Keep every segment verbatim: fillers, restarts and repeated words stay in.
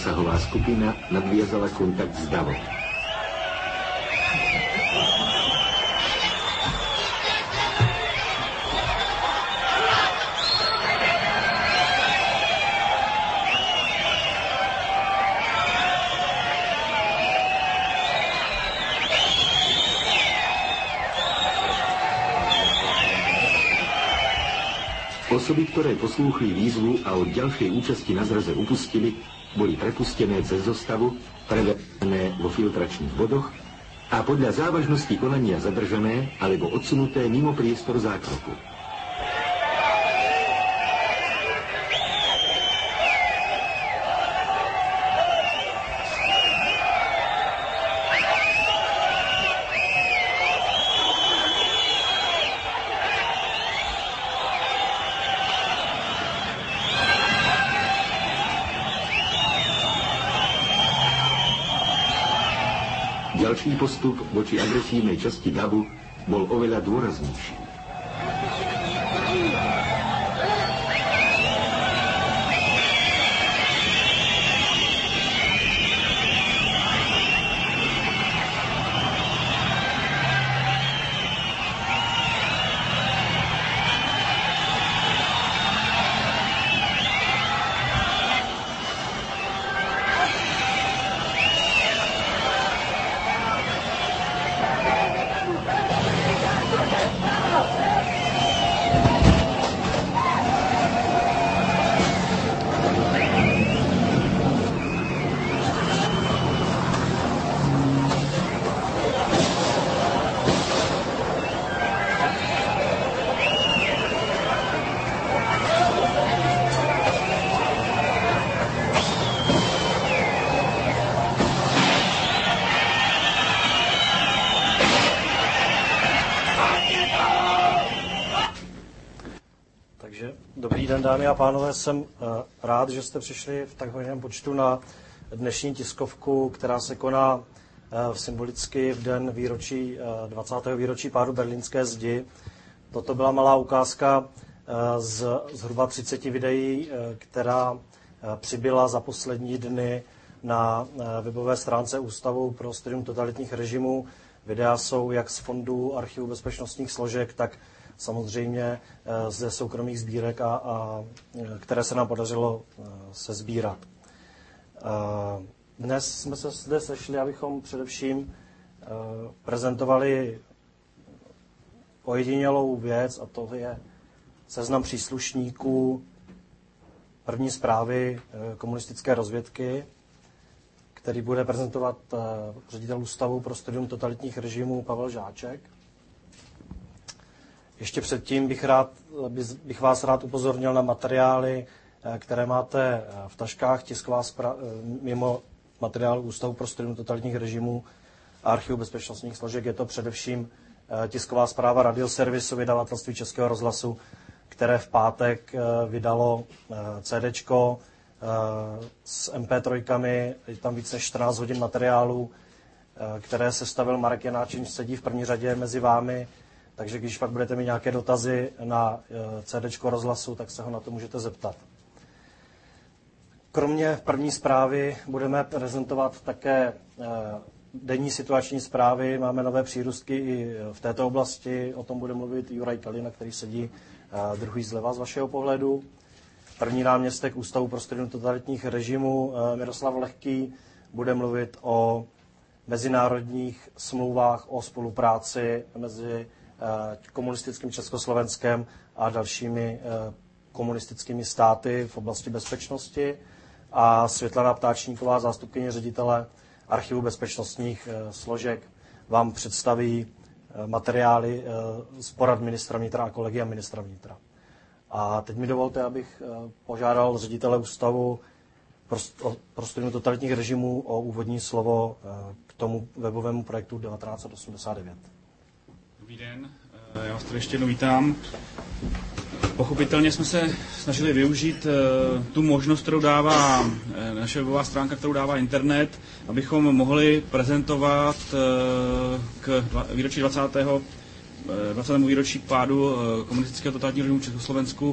zásahová skupina nadviazala kontakt s davom. Osoby, ktoré poslúchli výzvu a od ďalšej účasti na zraze upustili, boli prepustené cez zostavu, prevedené vo filtračných bodoch a podľa závažnosti konania zadržané alebo odsunuté mimo priestor zákroku. Ďalší postup voči agresívnej časti davu bol oveľa dôraznejší. Dobrý den, dámy a pánové, jsem rád, že jste přišli v tak hojném počtu na dnešní tiskovku, která se koná symbolicky v den výročí, dvacátého výročí pádu berlínské zdi. Toto byla malá ukázka z zhruba třiceti videí, která přibyla za poslední dny na webové stránce Ústavu pro studium totalitních režimů. Videa jsou jak z fondu Archivu bezpečnostních složek, tak samozřejmě ze soukromých sbírek, a, a, které se nám podařilo sesbírat. Dnes jsme se zde sešli, abychom především prezentovali ojedinělou věc, a to je seznam příslušníků první zprávy komunistické rozvědky, který bude prezentovat ředitel Ústavu pro studium totalitních režimů Pavel Žáček. Ještě předtím bych, rád, bych vás rád upozornil na materiály, které máte v taškách, tisková zpráva, mimo materiál Ústavu pro studium totalitních režimů a Archivu bezpečnostních složek. Je to především tisková zpráva Radioservisu, vydavatelství Českého rozhlasu, které v pátek vydalo CDčko s em pé tři, je tam více než čtrnáct hodin materiálů, které sestavil Marek Janáček, sedí v první řadě mezi vámi. Takže když pak budete mít nějaké dotazy na CDčko rozhlasu, tak se ho na to můžete zeptat. Kromě první zprávy budeme prezentovat také denní situační zprávy. Máme nové přírůstky i v této oblasti. O tom bude mluvit Juraj Kalina, který sedí druhý zleva z vašeho pohledu. První náměstek Ústavu pro studium totalitních režimů Miroslav Lehký bude mluvit o mezinárodních smlouvách o spolupráci mezi komunistickým Československem a dalšími komunistickými státy v oblasti bezpečnosti. A Světlana Ptáčníková, zástupkyně ředitele Archivu bezpečnostních složek, vám představí materiály z porad ministra vnitra a kolegia ministra vnitra. A teď mi dovolte, abych požádal ředitele Ústavu pro studium totalitních režimů o úvodní slovo k tomu webovému projektu devatenáct set osmdesát devět. Dobrý den, já vás tady ještě jednou vítám. Pochopitelně jsme se snažili využít tu možnost, kterou dává naše webová stránka, kterou dává internet, abychom mohli prezentovat k výročí dvacátého dvacátému výročí pádu komunistického totalitního režimu v Československu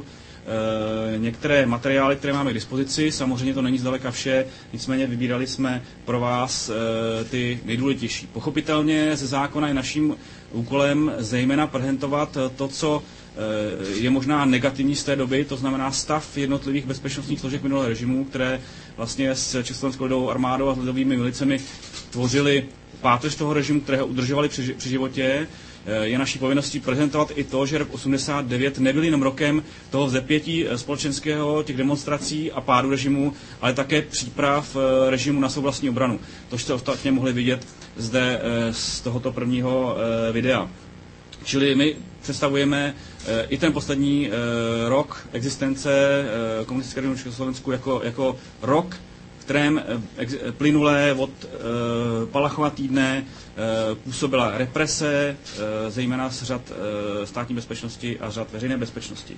některé materiály, které máme k dispozici. Samozřejmě to není zdaleka vše, nicméně vybírali jsme pro vás ty nejdůležitější. Pochopitelně ze zákona je naším úkolem zejména prezentovat to, co je možná negativní z té doby, to znamená stav jednotlivých bezpečnostních složek minulého režimu, které vlastně s Československou lidovou armádou a s lidovými milicemi tvořili páteř toho režimu, které ho udržovali při, při životě. Je naší povinností prezentovat i to, že rok osmdesát devět nebyl jenom rokem toho vzepětí společenského, těch demonstrací a pádu režimu, ale také příprav režimu na svou vlastní obranu. To jste ostatně mohli vidět zde z tohoto prvního videa. Čili my představujeme i ten poslední rok existence komunistické režimu v Československu jako, jako rok, v kterém plynulé od Palachova týdne působila represe, zejména z řad státní bezpečnosti a řad veřejné bezpečnosti.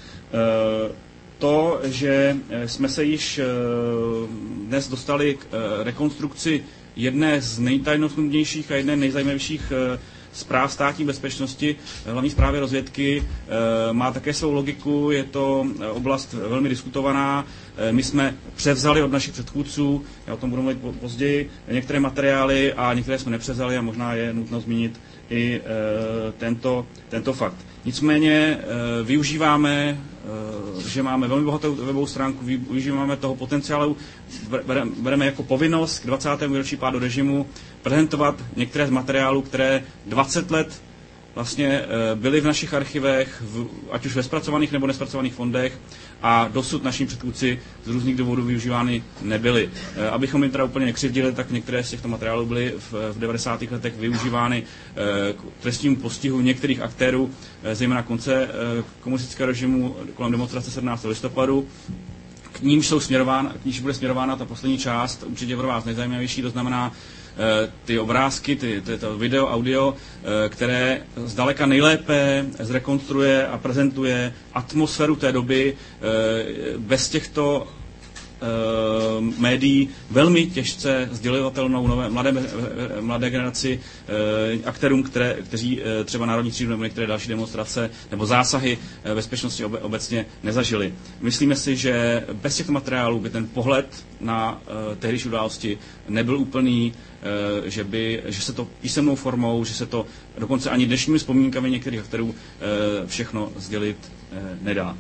To, že jsme se již dnes dostali k rekonstrukci jedné z nejtajnostnějších a jedné nejzajímavějších zpráv státní bezpečnosti, hlavní zprávy rozvědky, má také svou logiku, je to oblast velmi diskutovaná. My jsme převzali od našich předchůdců, já o tom budu mluvit později, některé materiály a některé jsme nepřevzali a možná je nutno zmínit i tento, tento fakt. Nicméně využíváme, že máme velmi bohatou webovou stránku, využíváme toho potenciálu, bereme jako povinnost k dvacátému výročí pádu režimu prezentovat některé z materiálů, které dvacet let vlastně byly v našich archivech, v, ať už ve zpracovaných nebo nespracovaných fondech a dosud naši předchůdci z různých důvodů využívány nebyly. Abychom jim teda úplně nekřivdili, tak některé z těchto materiálů byly v, v devadesátých letech využívány k trestnímu postihu některých aktérů, zejména konce komunistického režimu kolem demonstrace sedmnáctého listopadu. K nímž jsou směrována, k nímž bude směrována ta poslední část, určitě pro vás nejzajímavější, to znamená ty obrázky, ty, ty, to video, audio, které zdaleka nejlépe zrekonstruuje a prezentuje atmosféru té doby. Bez těchto médií velmi těžce sdělovatelnou nové, mladé, mladé generaci aktérům, které, kteří třeba Národní třídu nebo některé další demonstrace nebo zásahy bezpečnosti obecně nezažili. Myslíme si, že bez těchto materiálů by ten pohled na tehdejší události nebyl úplný, že, by, že se to písemnou formou, že se to dokonce ani dnešními vzpomínkami některých aktérů všechno sdělit nedá.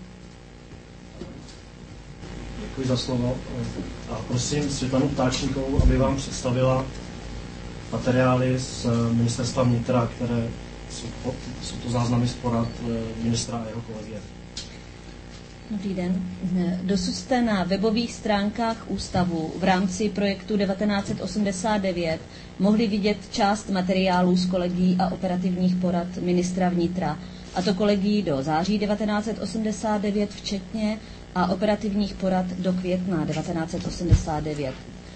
Děkuji za slovo. A prosím Světlanu Ptáčníkovou, aby vám představila materiály z Ministerstva vnitra, které jsou, jsou to záznamy z porad ministra a jeho kolegie. Dobrý den. Dosud jste na webových stránkách ústavu v rámci projektu devatenáct set osmdesát devět mohli vidět část materiálů z kolegií a operativních porad ministra vnitra, a to kolegií do září devatenáct set osmdesát devět včetně a operativních porad do května devatenáct set osmdesát devět.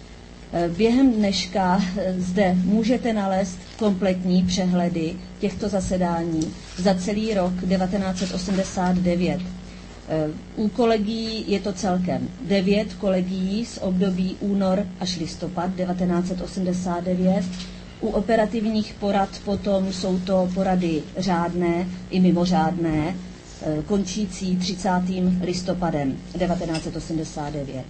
Během dneška zde můžete nalézt kompletní přehledy těchto zasedání za celý rok devatenáct set osmdesát devět. U kolegií je to celkem devět kolegií z období únor až listopad devatenáct set osmdesát devět. U operativních porad potom jsou to porady řádné i mimořádné, končící třicátým listopadem devatenáct set osmdesát devět.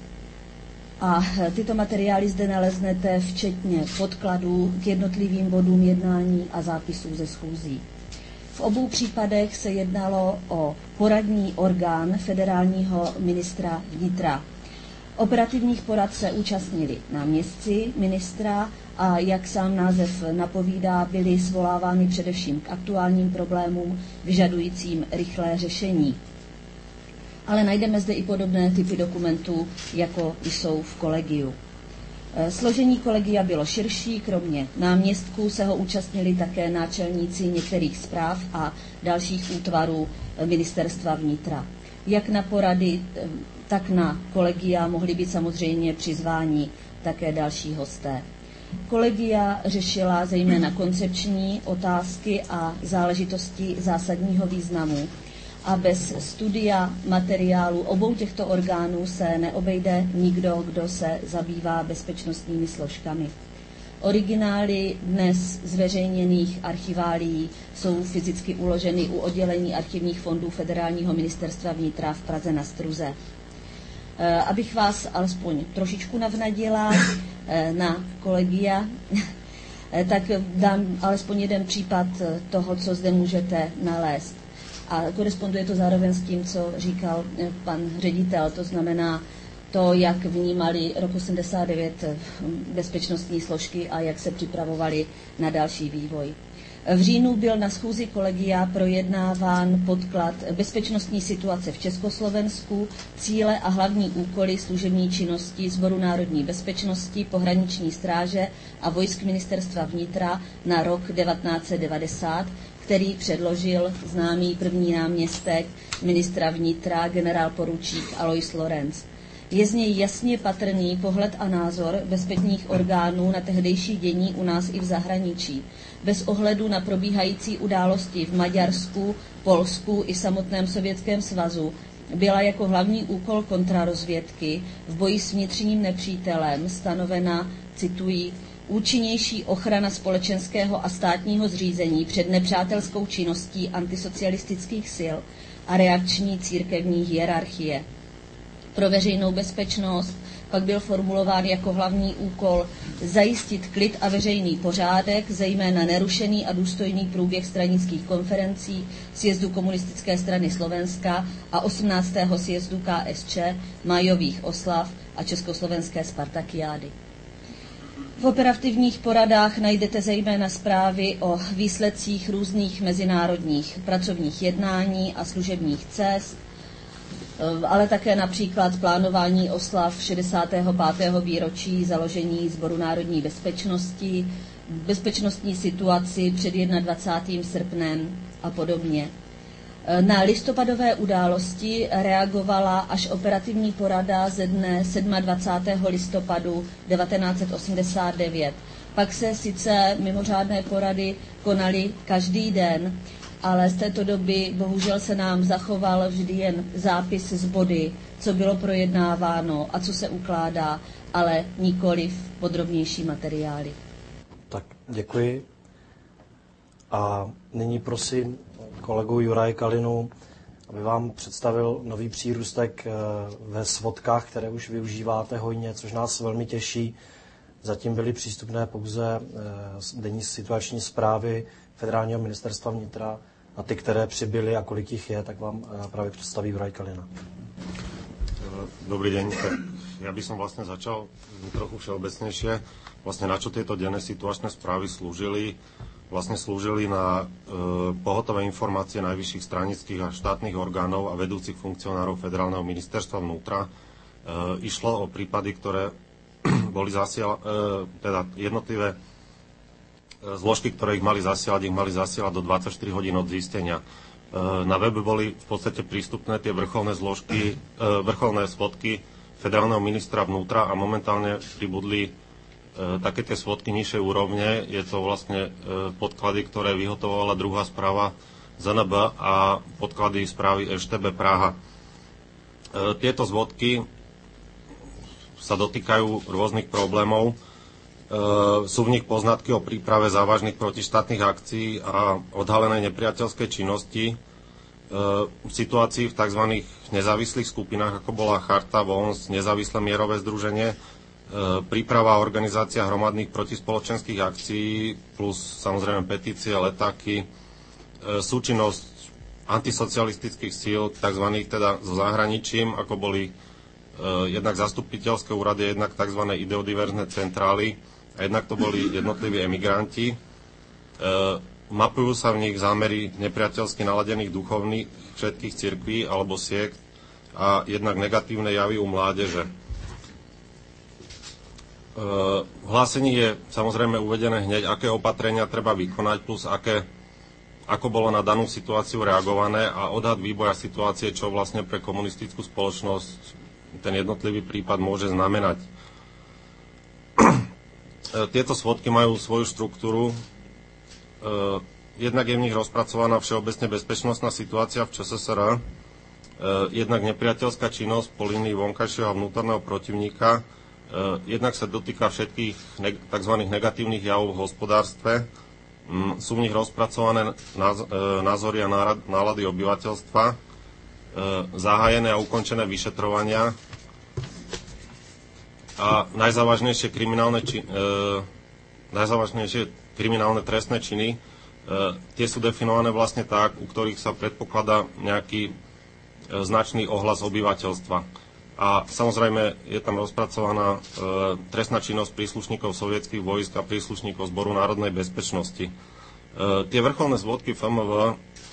A tyto materiály zde naleznete včetně podkladů k jednotlivým bodům jednání a zápisů ze schůzí. V obou případech se jednalo o poradní orgán federálního ministra vnitra. Operativních porad se účastnili náměstci ministra a, jak sám název napovídá, byly svolávány především k aktuálním problémům vyžadujícím rychlé řešení. Ale najdeme zde i podobné typy dokumentů, jako jsou v kolegiu. Složení kolegia bylo širší, kromě náměstků se ho účastnili také náčelníci některých správ a dalších útvarů ministerstva vnitra. Jak na porady, tak na kolegia mohli být samozřejmě přizváni také další hosté. Kolegia řešila zejména koncepční otázky a záležitosti zásadního významu a bez studia materiálu obou těchto orgánů se neobejde nikdo, kdo se zabývá bezpečnostními složkami. Originály dnes zveřejněných archiválií jsou fyzicky uloženy u oddělení archivních fondů Federálního ministerstva vnitra v Praze na Struze. Abych vás alespoň trošičku navnadila na kolegia, tak dám alespoň jeden případ toho, co zde můžete nalézt. A koresponduje to zároveň s tím, co říkal pan ředitel, to znamená to, jak vnímali rok osmdesát devět bezpečnostní složky a jak se připravovali na další vývoj. V říjnu byl na schůzi kolegia projednáván podklad bezpečnostní situace v Československu, cíle a hlavní úkoly služební činnosti Sboru národní bezpečnosti, pohraniční stráže a vojsk ministerstva vnitra na rok devatenáct set devadesát, který předložil známý první náměstek ministra vnitra generál poručík Alois Lorenz. Je z něj jasně patrný pohled a názor bezpečnostních orgánů na tehdejší dění u nás i v zahraničí, bez ohledu na probíhající události v Maďarsku, Polsku i samotném Sovětském svazu. Byla jako hlavní úkol kontrarozvědky v boji s vnitřním nepřítelem stanovena, cituji, účinnější ochrana společenského a státního zřízení před nepřátelskou činností antisocialistických sil a reakční církevní hierarchie. Pro veřejnou bezpečnost pak byl formulován jako hlavní úkol zajistit klid a veřejný pořádek, zejména nerušený a důstojný průběh stranických konferencí, sjezdu Komunistické strany Slovenska a osmnáctého sjezdu K S Č, májových oslav a československé spartakiády. V operativních poradách najdete zejména zprávy o výsledcích různých mezinárodních pracovních jednání a služebních cest, ale také například plánování oslav šedesátého pátého výročí založení Sboru národní bezpečnosti, bezpečnostní situaci před dvacátým prvním srpnem a podobně. Na listopadové události reagovala až operativní porada ze dne dvacátého sedmého listopadu devatenáct set osmdesát devět. Pak se sice mimořádné porady konaly každý den, ale z této doby bohužel se nám zachoval vždy jen zápis z body, co bylo projednáváno a co se ukládá, ale nikoliv podrobnější materiály. Tak děkuji. A nyní prosím kolegu Juraje Kalinu, aby vám představil nový přírůstek ve svodkách, které už využíváte hojně, což nás velmi těší. Zatím byly přístupné pouze denní situační zprávy Federálního ministerstva vnitra a ty, které přibyly a kolik jich je, tak vám právě představí Juraj Kalina. Dobrý deň. Tak ja by som vlastne začal trochu všeobecnejšie. Vlastne na čo tieto denné situačné správy slúžili? Vlastne slúžili na e, pohotové informácie najvyšších stranických a štátnych orgánov a vedúcich funkcionárov Federálneho ministerstva vnútra. E, išlo o prípady, ktoré boli zasiela, e, teda jednotlivé zložky, ktoré ich mali zasielať, ich mali zasielať do dvadsaťštyri hodín od zistenia. Na webe boli v podstate prístupné tie vrcholné zložky, vrcholné svodky Federálneho ministra vnútra a momentálne pribudli také tie svodky nižšej úrovne. Je to vlastne podklady, ktoré vyhotovovala druhá správa Z N B a podklady správy Š T B Praha. Tieto svodky sa dotýkajú rôznych problémov. Uh, sú v nich poznatky o príprave závažných protištátnych akcií a odhalenej nepriateľskej činnosti, uh, v situácii v tzv. Nezávislých skupinách, ako bola Charta, V O N S, Nezávislé mierové združenie, uh, príprava a organizácia hromadných protispoločenských akcií, plus samozrejme petície, letáky, uh, súčinnosť antisocialistických síl, tzv. Teda so zahraničím, ako boli uh, jednak zastupiteľské úrady, jednak tzv. Ideodiverzné centrály, a jednak to boli jednotliví emigranti. E, mapujú sa v nich zámery nepriateľsky naladených duchovných všetkých cirkví alebo siekt a jednak negatívne javy u mládeže. E, v hlásení je samozrejme uvedené hneď, aké opatrenia treba vykonať, plus aké, ako bolo na danú situáciu reagované a odhad vývoja situácie, čo vlastne pre komunistickú spoločnosť ten jednotlivý prípad môže znamenať. Tieto svodky majú svoju štruktúru. Jednak je v nich rozpracovaná všeobecne bezpečnostná situácia v Č S S R, jednak nepriateľská činnosť po línii vonkajšieho a vnútorného protivníka Jednak sa dotýka všetkých tzv. Negatívnych javov v hospodárstve. Sú v nich rozpracované názory a nálady obyvateľstva, zahájené a ukončené vyšetrovania a najzávažnejšie kriminálne, či, najzávažnejšie kriminálne trestné činy. Tie sú definované vlastne tak, u ktorých sa predpokladá nejaký značný ohlas obyvateľstva. A samozrejme je tam rozpracovaná e, trestná činnosť príslušníkov sovietských vojsk a príslušníkov Zboru národnej bezpečnosti. E, tie vrcholné zvodky ef em vé e,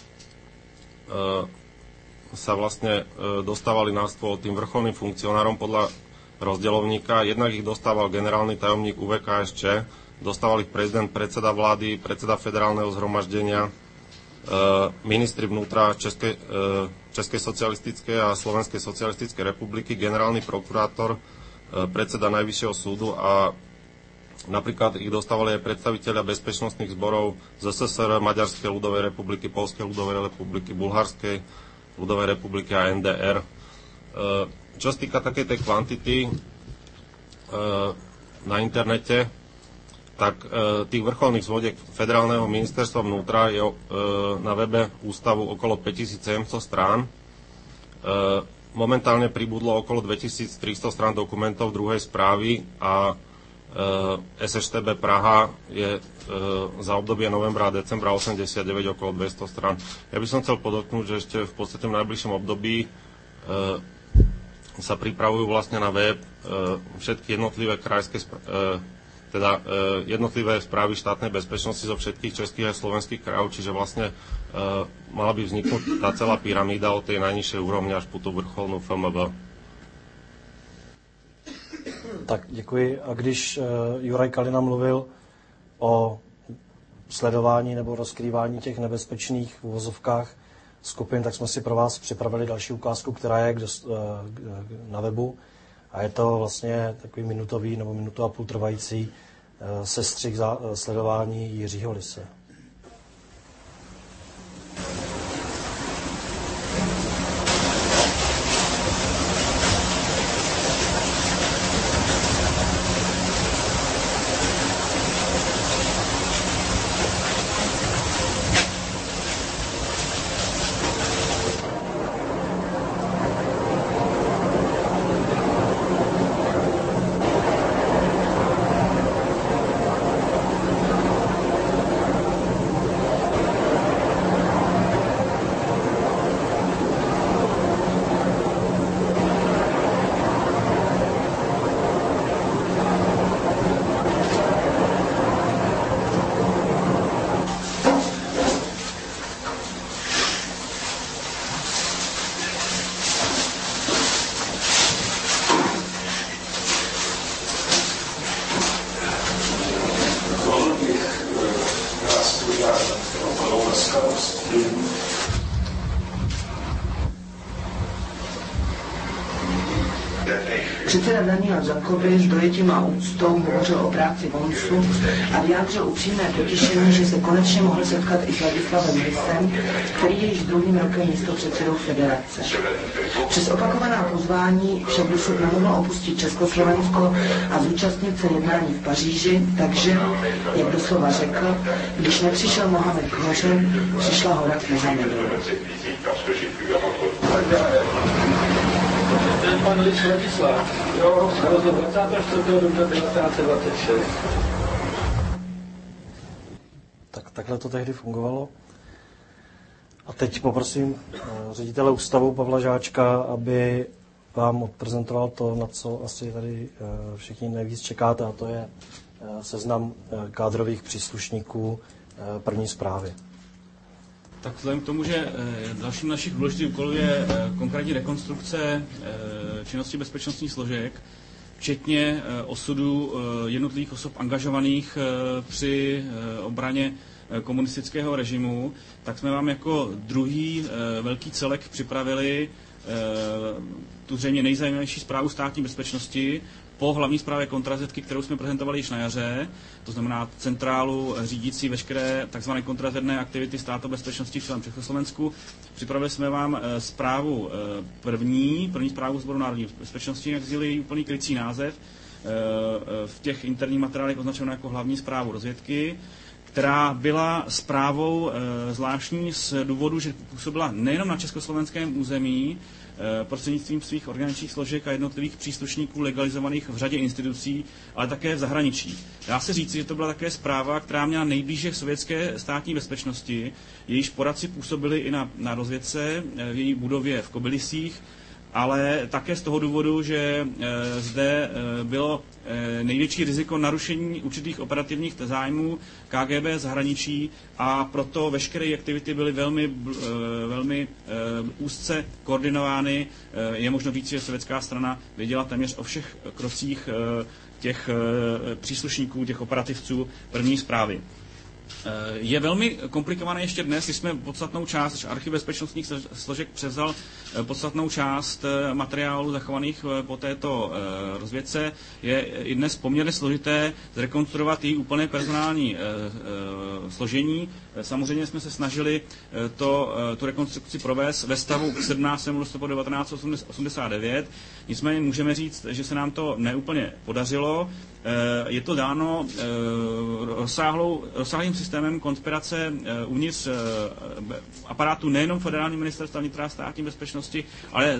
sa vlastne e, dostávali na stôl tým vrcholným funkcionárom podľa rozdeľovníka. Jednak ich dostával generálny tajomník ú vé ká es čé, dostával ich prezident, predseda vlády, predseda federálneho zhromaždenia, ministri vnútra Českej, Českej socialistickej a Slovenskej socialistickej republiky, generálny prokurátor, predseda Najvyššieho súdu a napríklad ich dostávali aj predstavitelia bezpečnostných zborov z es es er, Maďarskej ľudovej republiky, Poľskej ľudovej republiky, Bulharskej ľudovej republiky a en dé er. Čo sa týka takej tej kvantity na internete, tak e, tých vrcholných zvodiek Federálneho ministerstva vnútra je e, na webe ústavu okolo päťtisícsedemsto strán. E, momentálne pribudlo okolo dvetisíctristo strán dokumentov druhej správy a e, es eš té bé Praha je e, za obdobie novembra a decembra osemdesiatdeväť okolo dvesto strán. Ja by som chcel podotknúť, že ešte v podstate v najbližšom období e, sa pripravujú vlastne na web e, všetky jednotlivé krajské správy, e, teda e, jednotlivé správy štátnej bezpečnosti zo všetkých českých a slovenských krajov, čiže vlastne e, mala by vzniknúť tá celá pyramída od tej najnižšej úrovne až po tú vrcholnú ef em vé. Tak děkuji. A když e, Juraj Kalina mluvil o sledování nebo rozkrývání těch nebezpečných v uvozovkách skupin, tak jsme si pro vás připravili další ukázku, která je e, na webu. A je to vlastně takový minutový nebo minutu a půl trvající sestřih za sledování Jiřího Lise. Předseda Daniel Jakoby s dojetím a úctou hovořil o práci Vonsu a vyjádřil upřímné potěšení, že se konečně mohl setkat i s Ladislavem Lisem, který je již druhým rokem místopředsedou federace. Přes opakovaná pozvání však dosud nemohl opustit Československo a zúčastnit se jednání v Paříži, takže, jak doslova řekl, když nepřišel Mohamed k hoře, přišla hora k Mohamedovi. To je pan Lis Ladislav, jo, dvacátého čtvrtého dubna devatenáct set dvacet šest. Tak takhle to tehdy fungovalo. A teď poprosím ředitele ústavu Pavla Žáčka, aby vám odprezentoval to, na co asi tady všichni nejvíc čekáte, a to je seznam kádrových příslušníků první správy. Tak vzhledem k tomu, že dalším našich důležitých úkolů je konkrétní rekonstrukce činnosti bezpečnostních složek, včetně osudu jednotlivých osob angažovaných při obraně komunistického režimu, tak jsme vám jako druhý velký celek připravili tu zřejmě nejzajímavější zprávu státní bezpečnosti po hlavní zprávě kontrazetky, kterou jsme prezentovali již na jaře, to znamená centrálu řídící veškeré tzv. Kontrazedné aktivity státu bezpečnosti v celém Československu. Připravili jsme vám zprávu první, první zprávu Sboru národní bezpečnosti, jak zněl její úplný krycí název. v těch interních materiálech označeno jako hlavní zprávu rozvědky, která byla zprávou zvláštní z důvodu, že působila nejenom na československém území, prostřednictvím svých organizačních složek a jednotlivých příslušníků legalizovaných v řadě institucí, ale také v zahraničí. Dá se říci, že to byla také zpráva, která měla nejblíže k sovětské státní bezpečnosti, jejíž poradci působili i na, na rozvědce, v její budově v Kobylisích, ale také z toho důvodu, že e, zde e, bylo e, největší riziko narušení určitých operativních zájmů K G B zahraničí a proto veškeré aktivity byly velmi, e, velmi e, úzce koordinovány. E, je možno říct, že sovětská strana věděla téměř o všech krocích e, těch e, příslušníků, těch operativců první zprávy. Je velmi komplikované ještě dnes, když jsme podstatnou část, archiv bezpečnostních složek převzal podstatnou část materiálů zachovaných po této rozvědce, je i dnes poměrně složité zrekonstruovat její úplné personální složení. Samozřejmě jsme se snažili to, tu rekonstrukci provést ve stavu k sedmnáctému listopadu devatenáct osmdesát devět, nicméně můžeme říct, že se nám to neúplně podařilo. Je to dáno rozsáhlou, rozsáhlým systémem konspirace uvnitř aparátu nejenom federální ministerstva vnitra a státní bezpečnosti, ale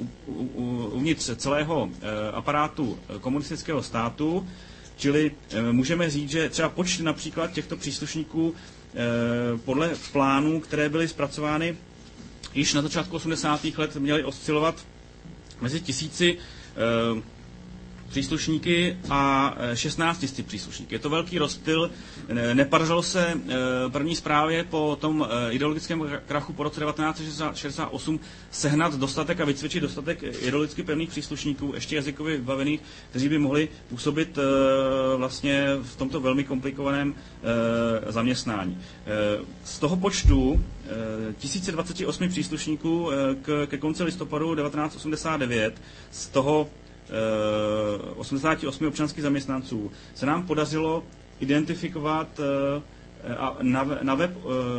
uvnitř celého aparátu komunistického státu. Čili můžeme říct, že třeba počty například těchto příslušníků podle plánů, které byly zpracovány již na začátku osmdesátých let, měly oscilovat mezi tisíci příslušníky a šestnáct tisíc příslušníky. Je to velký rozptyl. Nepodařilo se první zprávě po tom ideologickém krachu po roce devatenáct šedesát osm sehnat dostatek a vycvičit dostatek ideologicky pevných příslušníků, ještě jazykově vybavených, kteří by mohli působit vlastně v tomto velmi komplikovaném zaměstnání. Z toho počtu tisíc dvacet osm příslušníků ke konci listopadu devatenáct osmdesát devět, z toho osmdesát osm občanských zaměstnanců se nám podařilo identifikovat a na web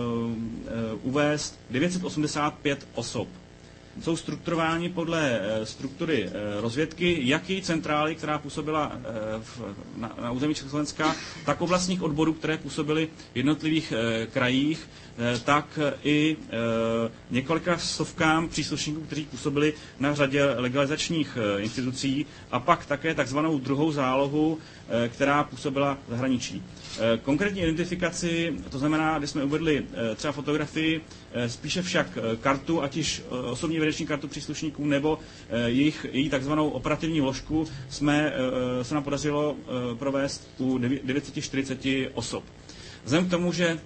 uvést devět set osmdesát pět osob. Jsou strukturováni podle struktury rozvědky, jak její centrály, která působila v, na, na území Československa, tak oblastních odborů, které působily v jednotlivých krajích, tak i několika stovkám příslušníků, kteří působili na řadě legalizačních institucí, a pak také takzvanou druhou zálohu, která působila v zahraničí. Konkrétní identifikaci, to znamená, když jsme uvedli třeba fotografii, spíše však kartu, ať již osobní vědeční kartu příslušníků nebo jejich, její takzvanou operativní vložku, jsme, se nám podařilo provést u devět set čtyřicet osob. Vzhledem k tomu, že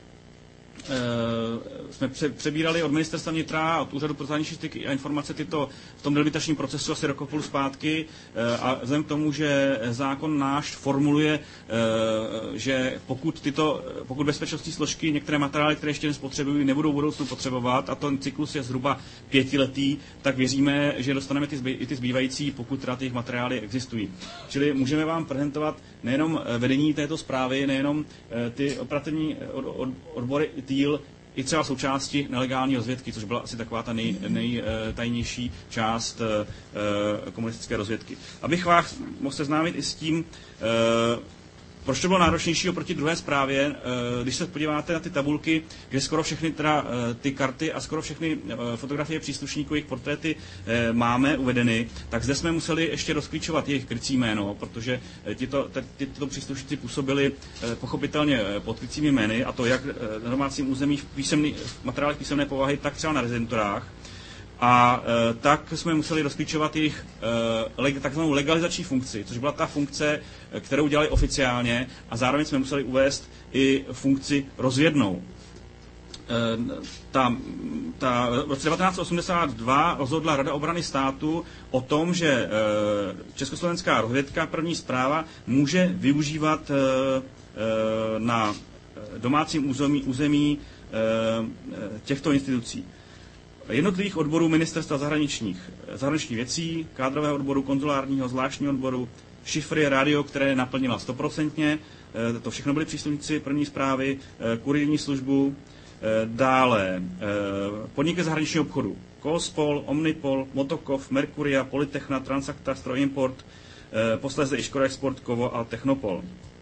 jsme přebírali od ministerstva vnitra a od Úřadu pro zahraniční styky a informace tyto v tom delimitačním procesu asi rok a půl zpátky, a vzhledem k tomu, že zákon náš formuluje, že pokud tyto, pokud bezpečnostní složky některé materiály, které ještě nespotřebují, nebudou v budoucnu potřebovat, a ten cyklus je zhruba pětiletý, tak věříme, že dostaneme ty zbý, i ty zbývající, pokud teda těch materiály existují. Čili můžeme vám prezentovat nejenom vedení této zprávy, nejenom ty operativní od, od, odbory díl, i třeba součásti nelegální rozvědky, což byla asi taková ta nej, nejtajnější část uh, komunistické rozvědky. Abych vás mohl seznámit i s tím, uh, proč to bylo náročnější oproti druhé zprávě, uh, když se podíváte na ty tabulky, kde skoro všechny teda, uh, ty karty a skoro všechny uh, fotografie příslušníků, jejich portréty uh, máme uvedeny, tak zde jsme museli ještě rozklíčovat jejich krycí jméno, protože tyto, tyto příslušníci působili uh, pochopitelně pod krycími jmény, a to jak na domácím území v, písemný, v materiálech písemné povahy, tak třeba na rezidenturách. A e, tak jsme museli rozklíčovat jejich e, leg, takzvanou legalizační funkci, což byla ta funkce, kterou dělali oficiálně, a zároveň jsme museli uvést i funkci rozvědnou. E, ta, ta, v roce devatenáct osmdesát dva rozhodla Rada obrany státu o tom, že e, československá rozvědka, první zpráva, může využívat e, e, na domácím území, území e, těchto institucí. Jednotlivých odborů ministerstva zahraničních, zahraničních věcí, kádrového odboru, konzulárního, zvláštního odboru, šifry, rádio, které naplnila stoprocentně, to všechno byly příslušníci první zprávy, kurirní službu, dále podniky zahraničního obchodu, Kolspol, Omnipol, Motokov, Mercuria, Politechna, Transakta, Strojimport, posléze i Škoda Export, Kovo a Technopol.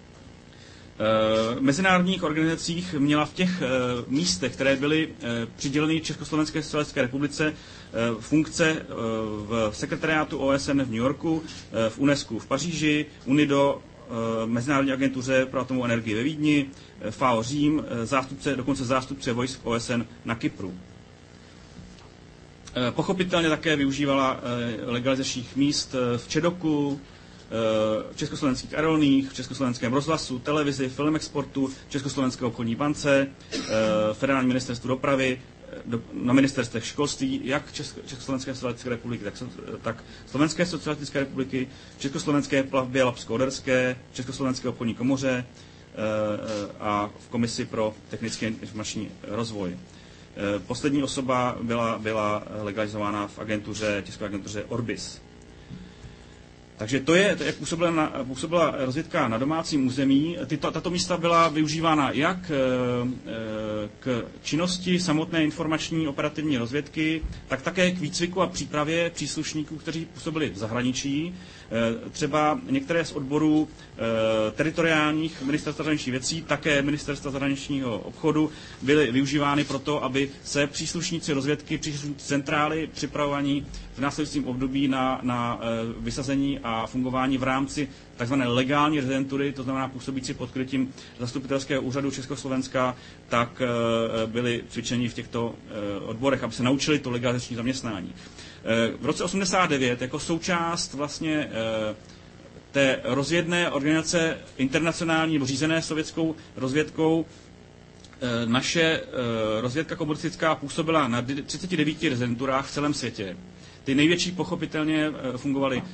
V mezinárodních organizacích měla v těch místech, které byly přiděleny Československé socialistické republice, funkce v sekretariátu O S N v New Yorku, v UNESCO v Paříži, UNIDO, Mezinárodní agentuře pro atomovou energii ve Vídni, F A O Řím, zástupce, dokonce zástupce vojsk O S N na Kypru. Pochopitelně také využívala legalizačních míst v Čedoku, v československých aerolních, v československém rozhlasu, televizi, Filmexportu, Československé obchodní bance, Federální ministerstvu dopravy, na ministerstvech školství, jak Československé socialistické republiky, tak, tak Slovenské socialistické republiky, Československé plavbě Lapsko-Oderské, Československé obchodní komoře a v Komisi pro technický informační rozvoj. Poslední osoba byla, byla legalizována v agentuře, tiskové agentuře Orbis. Takže to je, to jak působila, na, působila rozvědka na domácím území. Tyto, tato místa byla využívána jak e, k činnosti samotné informační operativní rozvědky, tak také k výcviku a přípravě příslušníků, kteří působili v zahraničí. E, třeba některé z odborů e, teritoriálních ministerstva zahraničních věcí, také ministerstva zahraničního obchodu byly využívány proto, aby se příslušníci rozvědky, příslušníci centrály připravovaní v následujícím období na, na e, vysazení a fungování v rámci tzv. Legální rezidentury, to znamená působící pod krytím zastupitelského úřadu Československa, tak e, byli cvičeni v těchto e, odborech, aby se naučili to legalizační zaměstnání. E, v roce osmdesát devět jako součást vlastně e, té rozvědné organizace internacionální, řízené sovětskou rozvědkou, e, naše e, rozvědka komunistická působila na třiceti devíti rezidenturách v celém světě. Ty největší pochopitelně fungovaly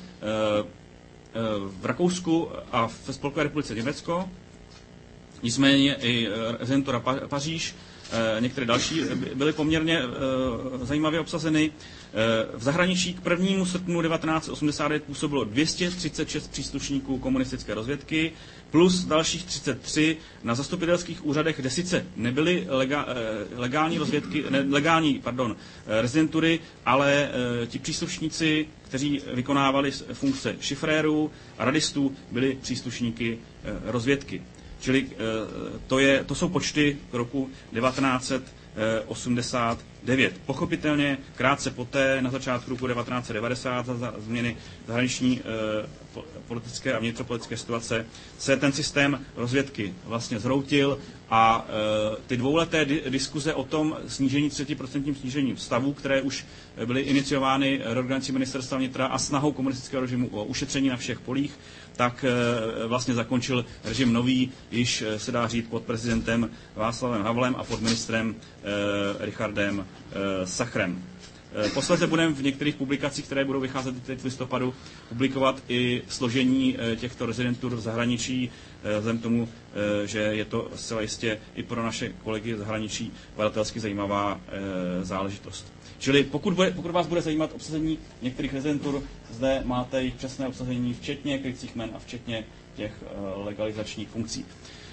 v Rakousku a ve Spolkové republice Německo. Nicméně i rezidentura Paříž, některé další byly poměrně zajímavě obsazeny. V zahraničí k prvnímu srpnu devatenáct set osmdesát devět působilo dvě stě třicet šest příslušníků komunistické rozvědky plus dalších třicet tři na zastupitelských úřadech, kde sice nebyly lega, legální rozvědky, ne, legální, pardon, rezidentury, ale ti příslušníci, kteří vykonávali funkce šifrérů a radistů, byli příslušníky rozvědky. Čili to, je, to jsou počty k roku devatenáct set osmdesát devět. Pochopitelně krátce poté, na začátku roku devatenáct set devadesát, za změny zahraniční e, politické a vnitropolitické situace, se ten systém rozvědky vlastně zhroutil a e, ty dvouleté di- diskuze o tom snížení třicet procent snížení stavů, které už byly iniciovány reorganizací ministerstva vnitra a snahou komunistického režimu o ušetření na všech polích, tak e, vlastně zakončil režim nový, již se dá říct pod prezidentem Václavem Havlem a pod ministrem e, Richardem e, Sachrem. Posledně budeme v některých publikacích, které budou vycházet teď v listopadu, publikovat i složení těchto rezidentur v zahraničí, vzhledem k tomu, že je to zcela jistě i pro naše kolegy v zahraničí badatelsky zajímavá záležitost. Čili pokud, bude, pokud vás bude zajímat obsazení některých rezidentur, zde máte jejich přesné obsazení, včetně krycích jmen a včetně těch legalizačních funkcí.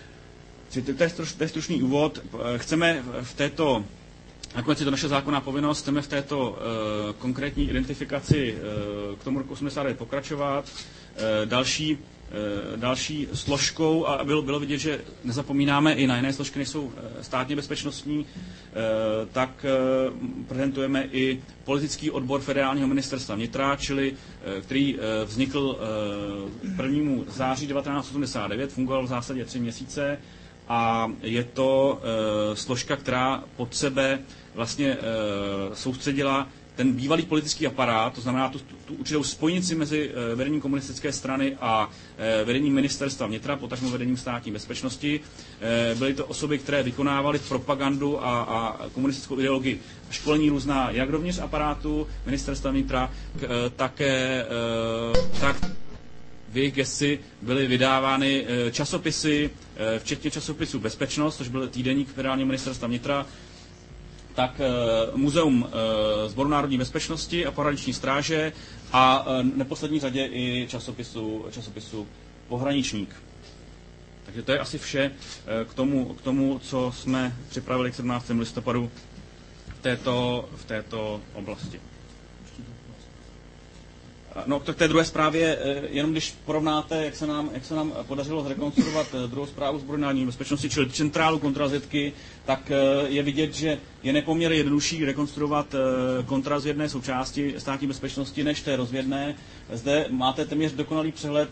To je stručný úvod. Chceme v této Nakonec je to naše zákonná povinnost, chceme v této uh, konkrétní identifikaci uh, k tomu roku osmdesát devět pokračovat. Uh, další, uh, další složkou, a bylo, bylo vidět, že nezapomínáme i na jiné složky, než jsou uh, státně bezpečnostní, uh, tak uh, prezentujeme i politický odbor federálního ministerstva vnitra, čili uh, který uh, vznikl uh, prvnímu září devatenáct set osmdesát devět, fungoval v zásadě tři měsíce. A je to e, složka, která pod sebe vlastně e, soustředila ten bývalý politický aparát, to znamená tu, tu určitou spojnici mezi e, vedením komunistické strany a e, vedením ministerstva vnitra, potažmo vedením státní bezpečnosti. E, byly to osoby, které vykonávaly propagandu a, a komunistickou ideologii školení různá, jak rovněž aparátu ministerstva vnitra, k, e, také e, tak v jejich gesci byly vydávány časopisy, včetně časopisu Bezpečnost, což byl týdeník federálního ministerstva vnitra, tak Muzeum Sboru národní bezpečnosti a pohraniční stráže a v neposlední řadě i časopisu, časopisu Pohraničník. Takže to je asi vše k tomu, k tomu, co jsme připravili k sedmnáctému listopadu v této, v této oblasti. No, k té druhé zprávě, jenom když porovnáte, jak se nám, jak se nám podařilo zrekonstruovat druhou zprávu Sboru národní bezpečnosti, čili centrálu kontrazetky, tak je vidět, že je nepoměrně jednodušší rekonstruovat kontrazvědné součásti státní bezpečnosti než té rozvědné. Zde máte téměř dokonalý přehled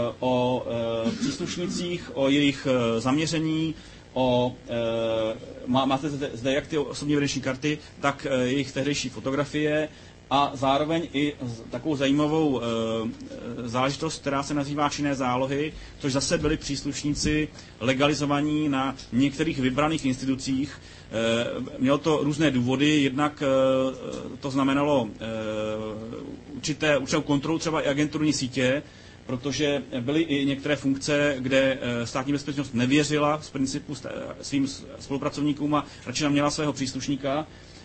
o příslušnicích, o jejich zaměření, o, má, máte zde, zde jak ty osobní evidenční karty, tak jejich tehdejší fotografie a zároveň i takovou zajímavou e, záležitost, která se nazývá činné zálohy, což zase byli příslušníci legalizovaní na některých vybraných institucích. E, mělo to různé důvody, jednak e, to znamenalo e, určité, určitou kontrolu třeba i agenturní sítě, protože byly i některé funkce, kde státní bezpečnost nevěřila z principu svým spolupracovníkům a radši nám měla svého příslušníka.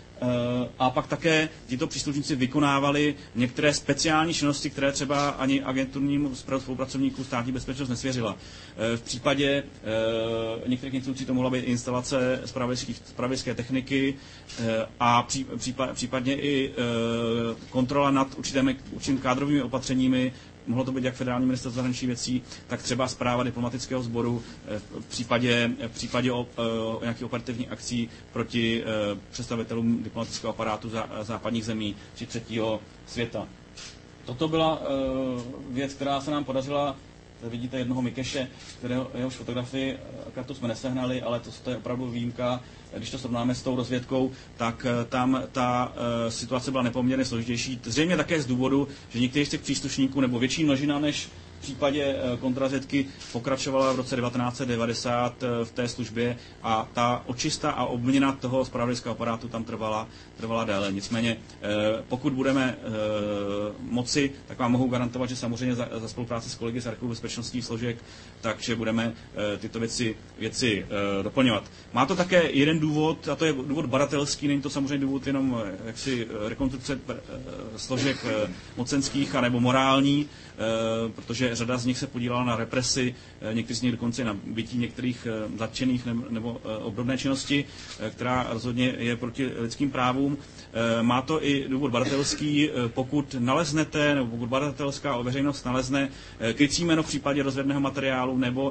A pak také tito příslušníci vykonávali některé speciální činnosti, které třeba ani agenturním spolupracovníkům státní bezpečnost nesvěřila. V případě některých institucí to mohla být instalace zpravodajské techniky a případně i kontrola nad určitými, určitými kádrovými opatřeními. Mohlo to být jak federální ministerstvo zahraničních věcí, tak třeba správa diplomatického sboru v případě, v případě o, o nějakých operativních akcí proti představitelům diplomatického aparátu západních zemí či třetího světa. Toto byla věc, která se nám podařila. Tady vidíte jednoho Mikeše, kterého jehož fotografii kartu jsme nesehnali, ale to, to je opravdu výjimka. Když to srovnáme s tou rozvědkou, tak tam ta uh, situace byla nepoměrně složitější. Zřejmě také z důvodu, že některých z těch příslušníků, nebo větší množina než v případě uh, kontrazetky, pokračovala v roce devatenáct set devadesát uh, v té službě a ta očista a obměna toho zpravodajského aparátu tam trvala, trvala déle. Nicméně, uh, pokud budeme uh, moci, tak vám mohu garantovat, že samozřejmě za, za spolupráci s kolegy z archivu bezpečnostních složek, takže budeme uh, tyto věci, věci uh, doplňovat. Má to také jeden důvod, a to je důvod badatelský, není to samozřejmě důvod jenom jaksi rekonstrukce složek mocenských anebo morální, protože řada z nich se podílela na represi, někteří z nich dokonce na bytí některých zatčených nebo obdobné činnosti, která rozhodně je proti lidským právům. Má to i důvod badatelský, pokud naleznete, nebo pokud badatelská veřejnost nalezne krycí jméno v případě rozvědného materiálu nebo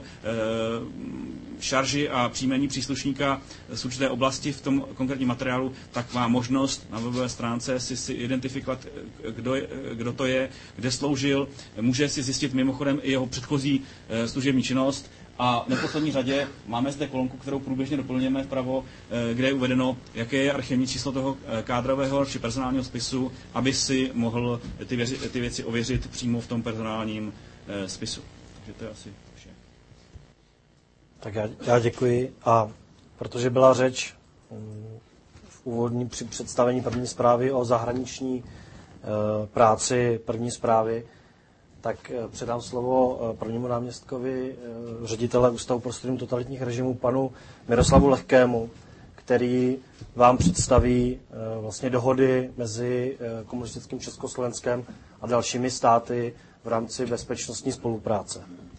šarži a příjmení příslušníka z určité oblasti v tom konkrétním materiálu, tak má možnost na webové stránce si, si identifikovat, kdo, je, kdo to je, kde sloužil, může si zjistit mimochodem i jeho předchozí e, služební činnost a v neposlední řadě máme zde kolonku, kterou průběžně doplňujeme vpravo, e, kde je uvedeno, jaké je archivní číslo toho kádrového či personálního spisu, aby si mohl ty, věři, ty věci ověřit přímo v tom personálním e, spisu. Takže to je asi vše. Tak já, já děkuji a protože byla řeč v úvodní při představení první zprávy o zahraniční e, práci první zprávy, tak e, předám slovo e, prvnímu náměstkovi e, ředitele Ústavu pro studium totalitních režimů panu Miroslavu Lehkému, který vám představí e, vlastně dohody mezi e, komunistickým Československem a dalšími státy v rámci bezpečnostní spolupráce.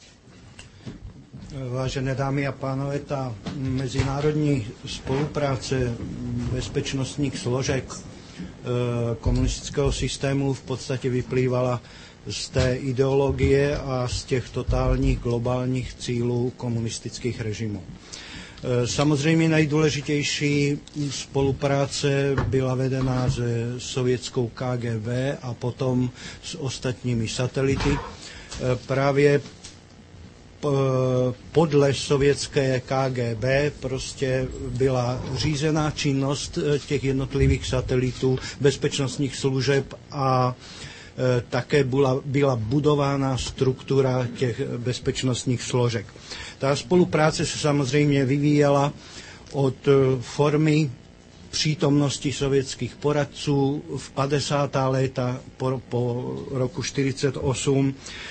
Vážené dámy a pánové, ta mezinárodní spolupráce bezpečnostních složek komunistického systému v podstatě vyplývala z té ideologie a z těch totálních globálních cílů komunistických režimů. Samozřejmě nejdůležitější spolupráce byla vedena se sovětskou K G B a potom s ostatními satelity. Právě podle sovětské K G B prostě byla řízená činnost těch jednotlivých satelitů, bezpečnostních služeb a také byla, byla budována struktura těch bezpečnostních složek. Ta spolupráce se samozřejmě vyvíjela od formy přítomnosti sovětských poradců v padesátá léta po, po roku čtyřicet osm,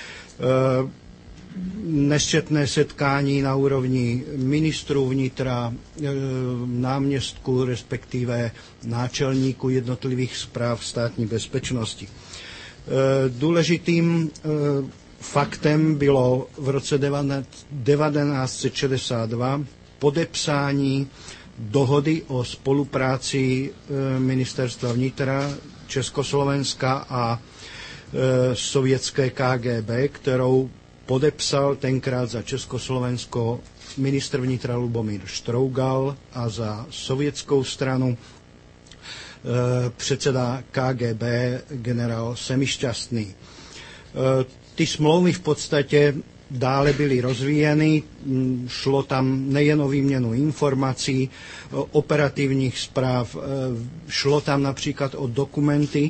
nesčetné setkání na úrovni ministrů vnitra, náměstků, respektive náčelníků jednotlivých správ státní bezpečnosti. Důležitým faktem bylo v roce devatenáct set šedesát dva podepsání dohody o spolupráci Ministerstva vnitra Československa a sovětské K G B, kterou podepsal tenkrát za Československo ministr vnitra Lubomír Štrougal a za sovětskou stranu předseda K G B generál Semišťastný. Ty smlouvy v podstatě dále byly rozvíjeny, šlo tam nejen o výměnu informací, operativních zpráv, šlo tam například o dokumenty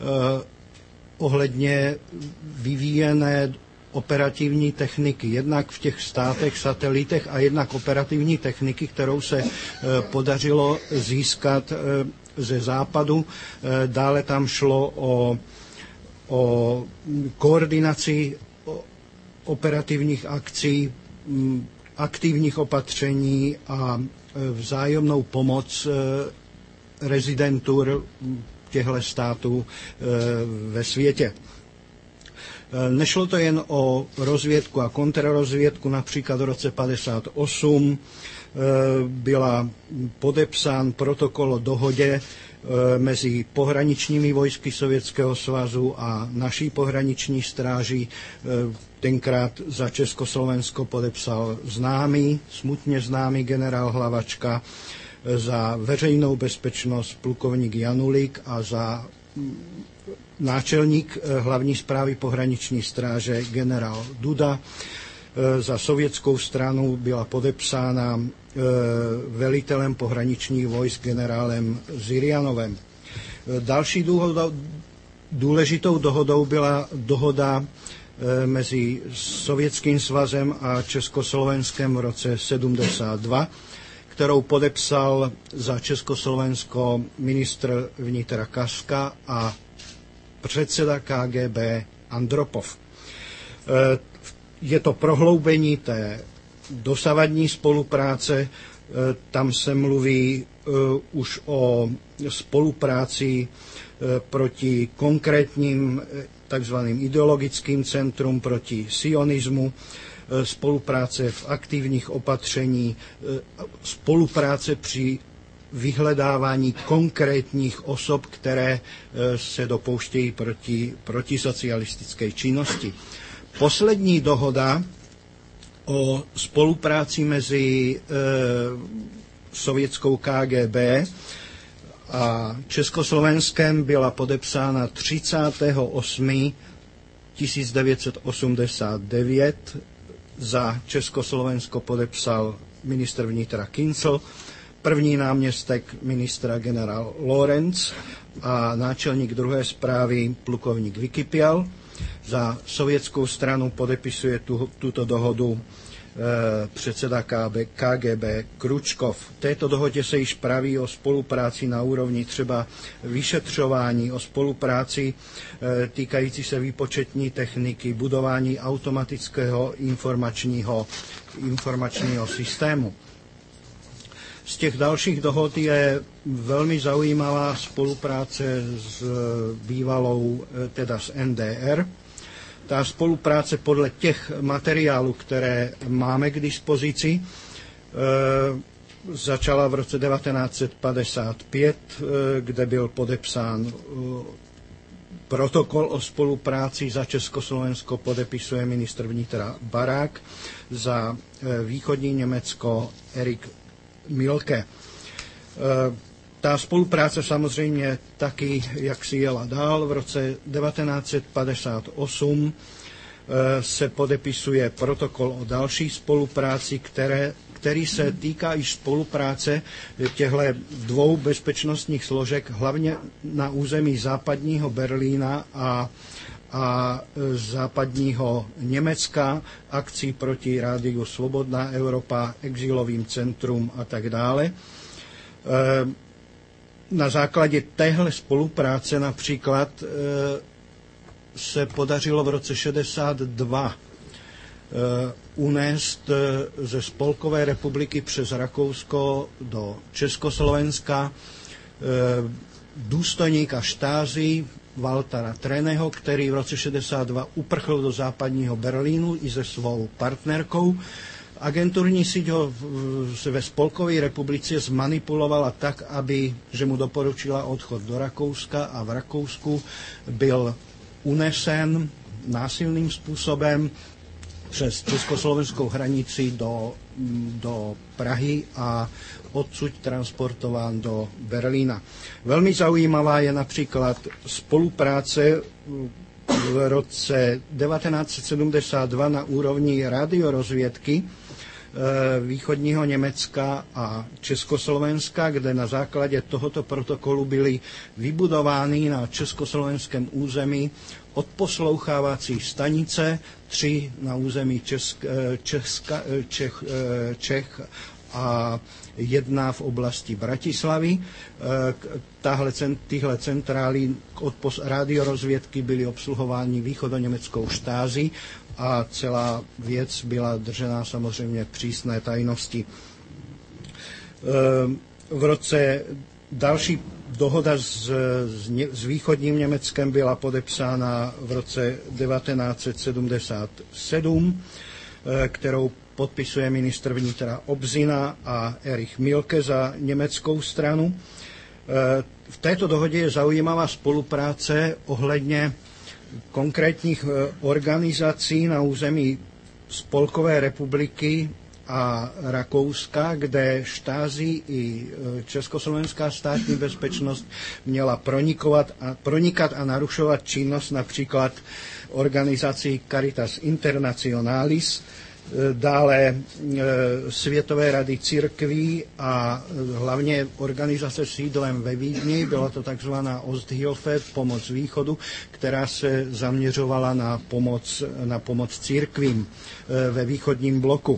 ohledně vyvíjené operativní techniky, jednak v těch státech, satelitech a jednak operativní techniky, kterou se podařilo získat ze západu. Dále tam šlo o, o koordinaci operativních akcí, aktivních opatření a vzájemnou pomoc rezidentur těchto států ve světě. Nešlo to jen o rozvědku a kontrarozvědku, například v roce padesát osm byla podepsán protokol o dohodě mezi pohraničními vojsky Sovětského svazu a naší pohraniční stráží. Tenkrát za Československo podepsal známý, smutně známý generál Hlavačka, za veřejnou bezpečnost plukovník Janulík a za náčelník hlavní správy pohraniční stráže generál Duda. Za sovětskou stranu byla podepsána velitelem pohraničních vojsk generálem Zyrjanovem. Další důležitou dohodou byla dohoda mezi Sovětským svazem a Československem v roce sedmdesát dva, kterou podepsal za Československo ministr vnitra Kaska a předseda K G B Andropov. Je to prohloubení té dosavadní spolupráce, tam se mluví už o spolupráci proti konkrétním takzvaným ideologickým centrum, proti sionismu, spolupráce v aktivních opatření, spolupráce při vyhledávání konkrétních osob, které se dopouštějí proti, proti socialistické činnosti. Poslední dohoda o spolupráci mezi e, sovětskou K G B a Československem byla podepsána třicátého osmého tisíc devět set osmdesát devět. Za Československo podepsal ministr vnitra Kincl, první náměstek ministra generál Lorenz a náčelník druhé správy plukovník Vykypial. Za sovětskou stranu podepisuje tu, tuto dohodu e, předseda K G B Kručkov. V této dohodě se již praví o spolupráci na úrovni třeba vyšetřování, o spolupráci e, týkající se výpočetní techniky, budování automatického informačního, informačního systému. Z těch dalších dohod je velmi zaujímavá spolupráce s bývalou, teda s N D R. Ta spolupráce podle těch materiálů, které máme k dispozici, e, začala v roce devatenáct set padesát pět, e, kde byl podepsán e, protokol o spolupráci. Za Československo podepisuje ministr vnitra Barák, za e, východní Německo Erik Milke. Ta spolupráce samozřejmě taky, jak si jela dál, v roce devatenáct set padesát osm se podepisuje protokol o další spolupráci, které, který se týká i spolupráce těchto dvou bezpečnostních složek, hlavně na území západního Berlína a a západního Německa, akcí proti rádiu Svobodná Evropa, exilovým centrum a tak dále. Na základě téhle spolupráce například se podařilo v roce šedesát dva unést ze Spolkové republiky přes Rakousko do Československa důstojníka štázy Waltera Treného, který v roce šedesát dva uprchl do západního Berlínu i se svou partnerkou. Agenturní síť ho ve Spolkové republice zmanipulovala tak, aby, že mu doporučila odchod do Rakouska a v Rakousku byl unesen násilným způsobem přes československou hranici do, do Prahy a odsud transportován do Berlína. Velmi zaujímavá je například spolupráce v roce devatenáct set sedmdesát dva na úrovni radiorozvědky východního Německa a Československa, kde na základě tohoto protokolu byly vybudovány na československém území odposlouchávací stanice, tři na území Česk, Česka, Čech, Čech a jedna v oblasti Bratislavy. Tahle, tyhle centrály radiorozvědky byly obsluhovány východoněmeckou štázi a celá věc byla držená samozřejmě přísné tajnosti. V roce další dohoda s, s, s východním Německem byla podepsána v roce devatenáct set sedmdesát sedm, kterou podpisuje ministr vnitra Obzina a Erich Milke za německou stranu. V této dohodě je zaujímavá spolupráce ohledně konkrétních organizací na území Spolkové republiky a Rakouska, kde Štázi i československá státní bezpečnost měla pronikovat a, pronikat a narušovat činnost například organizací Caritas Internationalis, dále Světové rady církví a hlavně organizace s sídlem ve Vídni, byla to takzvaná Osthilfe, pomoc východu, která se zaměřovala na pomoc, na pomoc církvím ve východním bloku.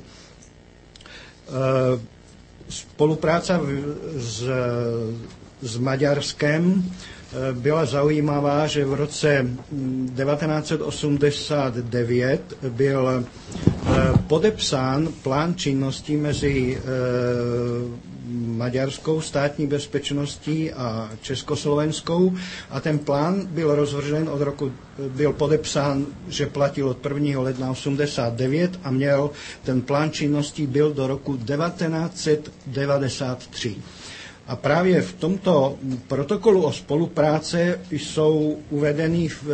Spolupráce s, s Maďarskem byla zaujímavá, že v roce devatenáct set osmdesát devět byl podepsán plán činností mezi maďarskou státní bezpečností a československou a ten plán byl rozvržen od roku, byl podepsán, že platil od prvního ledna osmdesát devět a měl ten plán činností byl do roku devatenáct set devadesát tři. A právě v tomto protokolu o spolupráce jsou uvedeny v,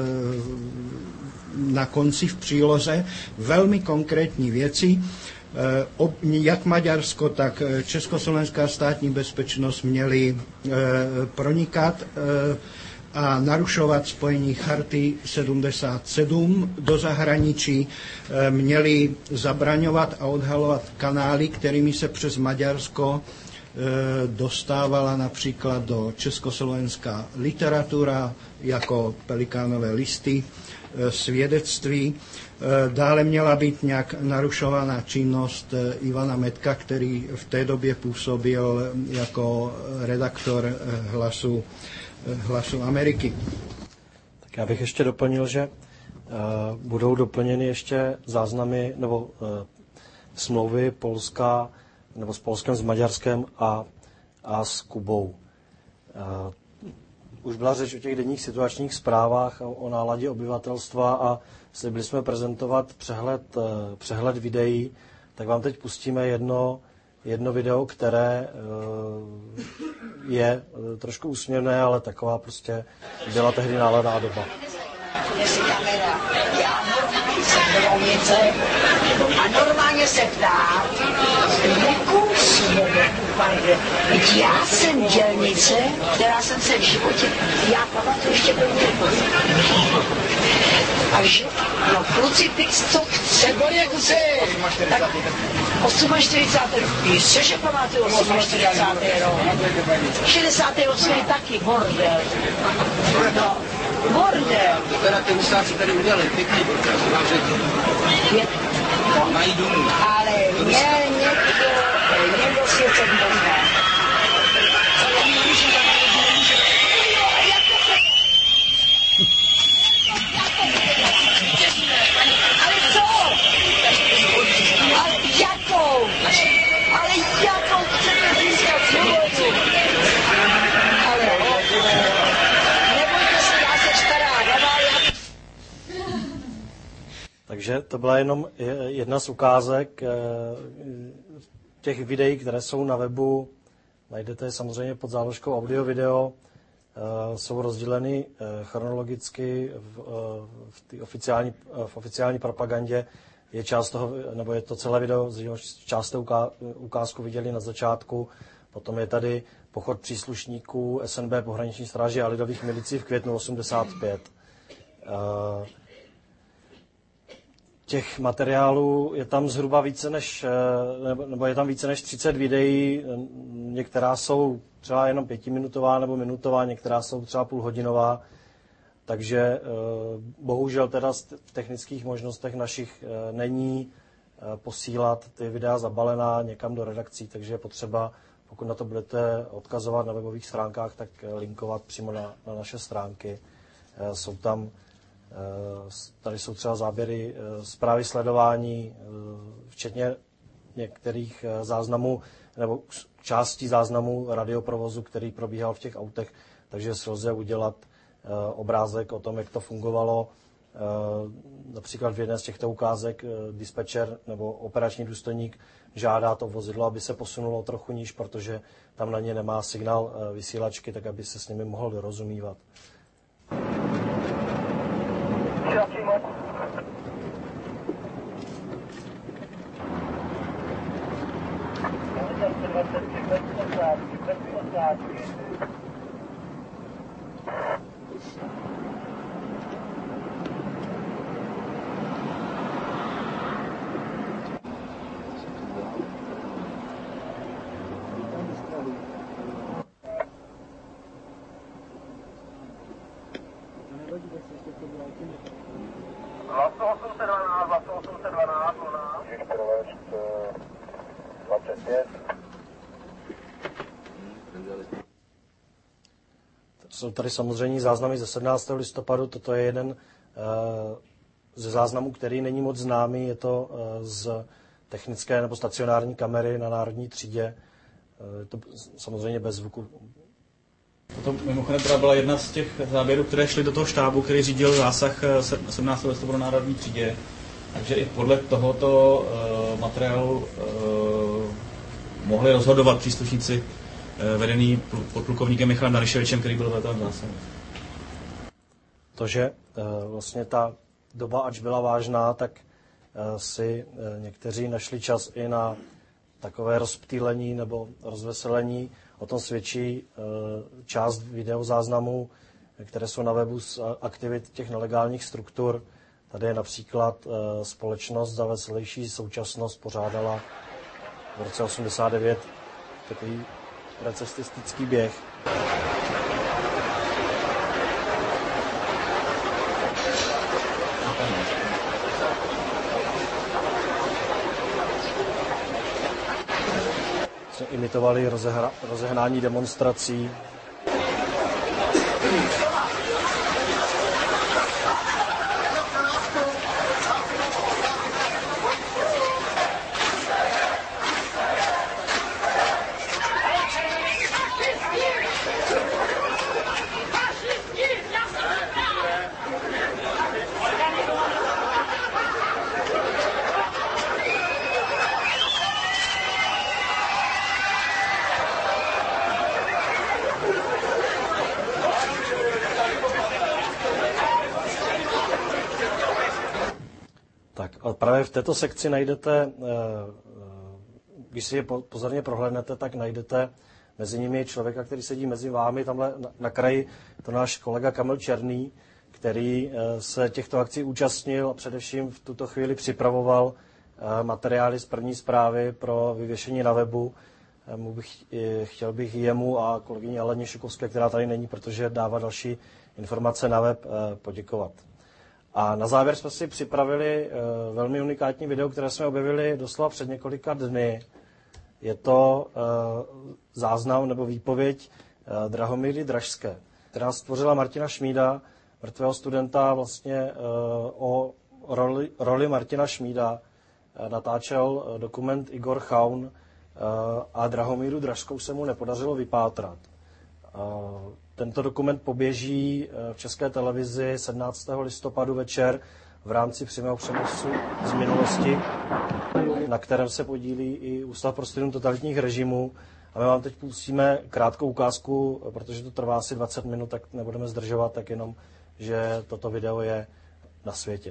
na konci v příloze velmi konkrétní věci. Jak Maďarsko, tak československá státní bezpečnost měly pronikat a narušovat spojení Charty sedmdesát sedm do zahraničí, měli zabraňovat a odhalovat kanály, kterými se přes Maďarsko dostávala například do československá literatura, jako Pelikánové listy, svědectví. Dále měla být nějak narušována činnost Ivana Metka, který v té době působil jako redaktor Hlasu, Hlasu Ameriky. Tak já bych ještě doplnil, že uh, budou doplněny ještě záznamy nebo uh, smlouvy Polska nebo s Polskem, s Maďarskem a, a s Kubou. Uh, už byla řeč o těch denních situačních zprávách, o, o náladě obyvatelstva a slibili jsme prezentovat přehled, uh, přehled videí, tak vám teď pustíme jedno, jedno video, které uh, je uh, trošku úsměvné, ale taková prostě byla tehdy náladná doba. Jestli kamera, já normálně jsem dloumice a normálně se ptám, nekousíme pardon, já jsem dělnice, která jsem se v životě, já pamatuju ještě první takže, no krucifix, co chce, tak čtyřicátého osmého Jistě, že pamatuju čtyřicátého osmého šedesátého osmého taky, bordel. No, bordel. Teda ty ústáci tady udělali, pěkný prokaz, vám řeknu. Mají domů. Ale mě někdo, někdo si je ten domů. Ale co? Ale jakou? Ale jakou chcete získat svobodu? Ale nebojte se, já se stará, dává já... Takže to byla jenom jedna z ukázek těch videí, které jsou na webu. Najdete je samozřejmě pod záložkou audio-video. jsou rozděleny chronologicky v, v, té oficiální, v oficiální propagandě. Je část toho, nebo je to celé video, část té ukázku viděli na začátku. Potom je tady pochod příslušníků S N B, pohraniční stráže a lidových milicí v květnu osmdesát pět. Těch materiálů je tam zhruba více než, nebo je tam více než třicet videí. Některá jsou třeba jenom pětiminutová nebo minutová, některá jsou třeba půlhodinová. Takže bohužel teda v technických možnostech našich není posílat ty videa zabalená někam do redakcí, takže je potřeba, pokud na to budete odkazovat na webových stránkách, tak linkovat přímo na, na naše stránky. Jsou tam, tady jsou třeba záběry zprávy sledování, včetně některých záznamů nebo částí záznamů radioprovozu, který probíhal v těch autech, takže se lze udělat obrázek o tom, jak to fungovalo. Například v jedné z těchto ukázek dispečer nebo operační důstojník žádá to vozidlo, aby se posunulo trochu níž, protože tam na ně nemá signál vysílačky, tak aby se s nimi mohl dorozumívat. Jsou tady samozřejmě záznamy ze sedmnáctého listopadu, toto je jeden ze záznamů, který není moc známý, je to z technické nebo stacionární kamery na Národní třídě, je to samozřejmě bez zvuku. To mimochodem teda byla jedna z těch záběrů, které šly do toho štábu, který řídil zásah sedmnáctého listopadu na Národní třídě. Takže i podle tohoto uh, materiálu uh, mohli rozhodovat příslušníci uh, vedený podplukovníkem Michalem Nališevičem, který byl velitelem zásahu. To, že uh, vlastně ta doba, ač byla vážná, tak uh, si uh, někteří našli čas i na takové rozptýlení nebo rozveselení. O tom svědčí uh, část videozáznamů, které jsou na webu z aktivit těch nelegálních struktur. Tady je například uh, společnost za veselější současnost pořádala v roce osmdesát devět takový recestistický běh. Imitovali rozehra, rozehnání demonstrací. Právě v této sekci najdete, když si je pozorně prohlédnete, tak najdete mezi nimi člověka, který sedí mezi vámi. Tamhle na kraji to náš kolega Kamil Černý, který se těchto akcí účastnil a především v tuto chvíli připravoval materiály z první zprávy pro vyvěšení na webu. Chtěl bych jemu a kolegyni Aleně Šukovské, která tady není, protože dává další informace na web, poděkovat. A na závěr jsme si připravili uh, velmi unikátní video, které jsme objevili doslova před několika dny. Je to uh, záznam nebo výpověď uh, Drahomíry Dražské, která stvořila Martina Šmída, mrtvého studenta, vlastně uh, o roli, roli Martina Šmída. Uh, natáčel uh, dokument Igor Chaun uh, a Drahomíru Dražskou se mu nepodařilo vypátrat. Uh, Tento dokument poběží v České televizi sedmnáctého listopadu večer v rámci přímého přenosu z minulosti, na kterém se podílí i Ústav pro studium totalitních režimů. A my vám teď pustíme krátkou ukázku, protože to trvá asi dvacet minut, tak nebudeme zdržovat, tak jenom, že toto video je na světě.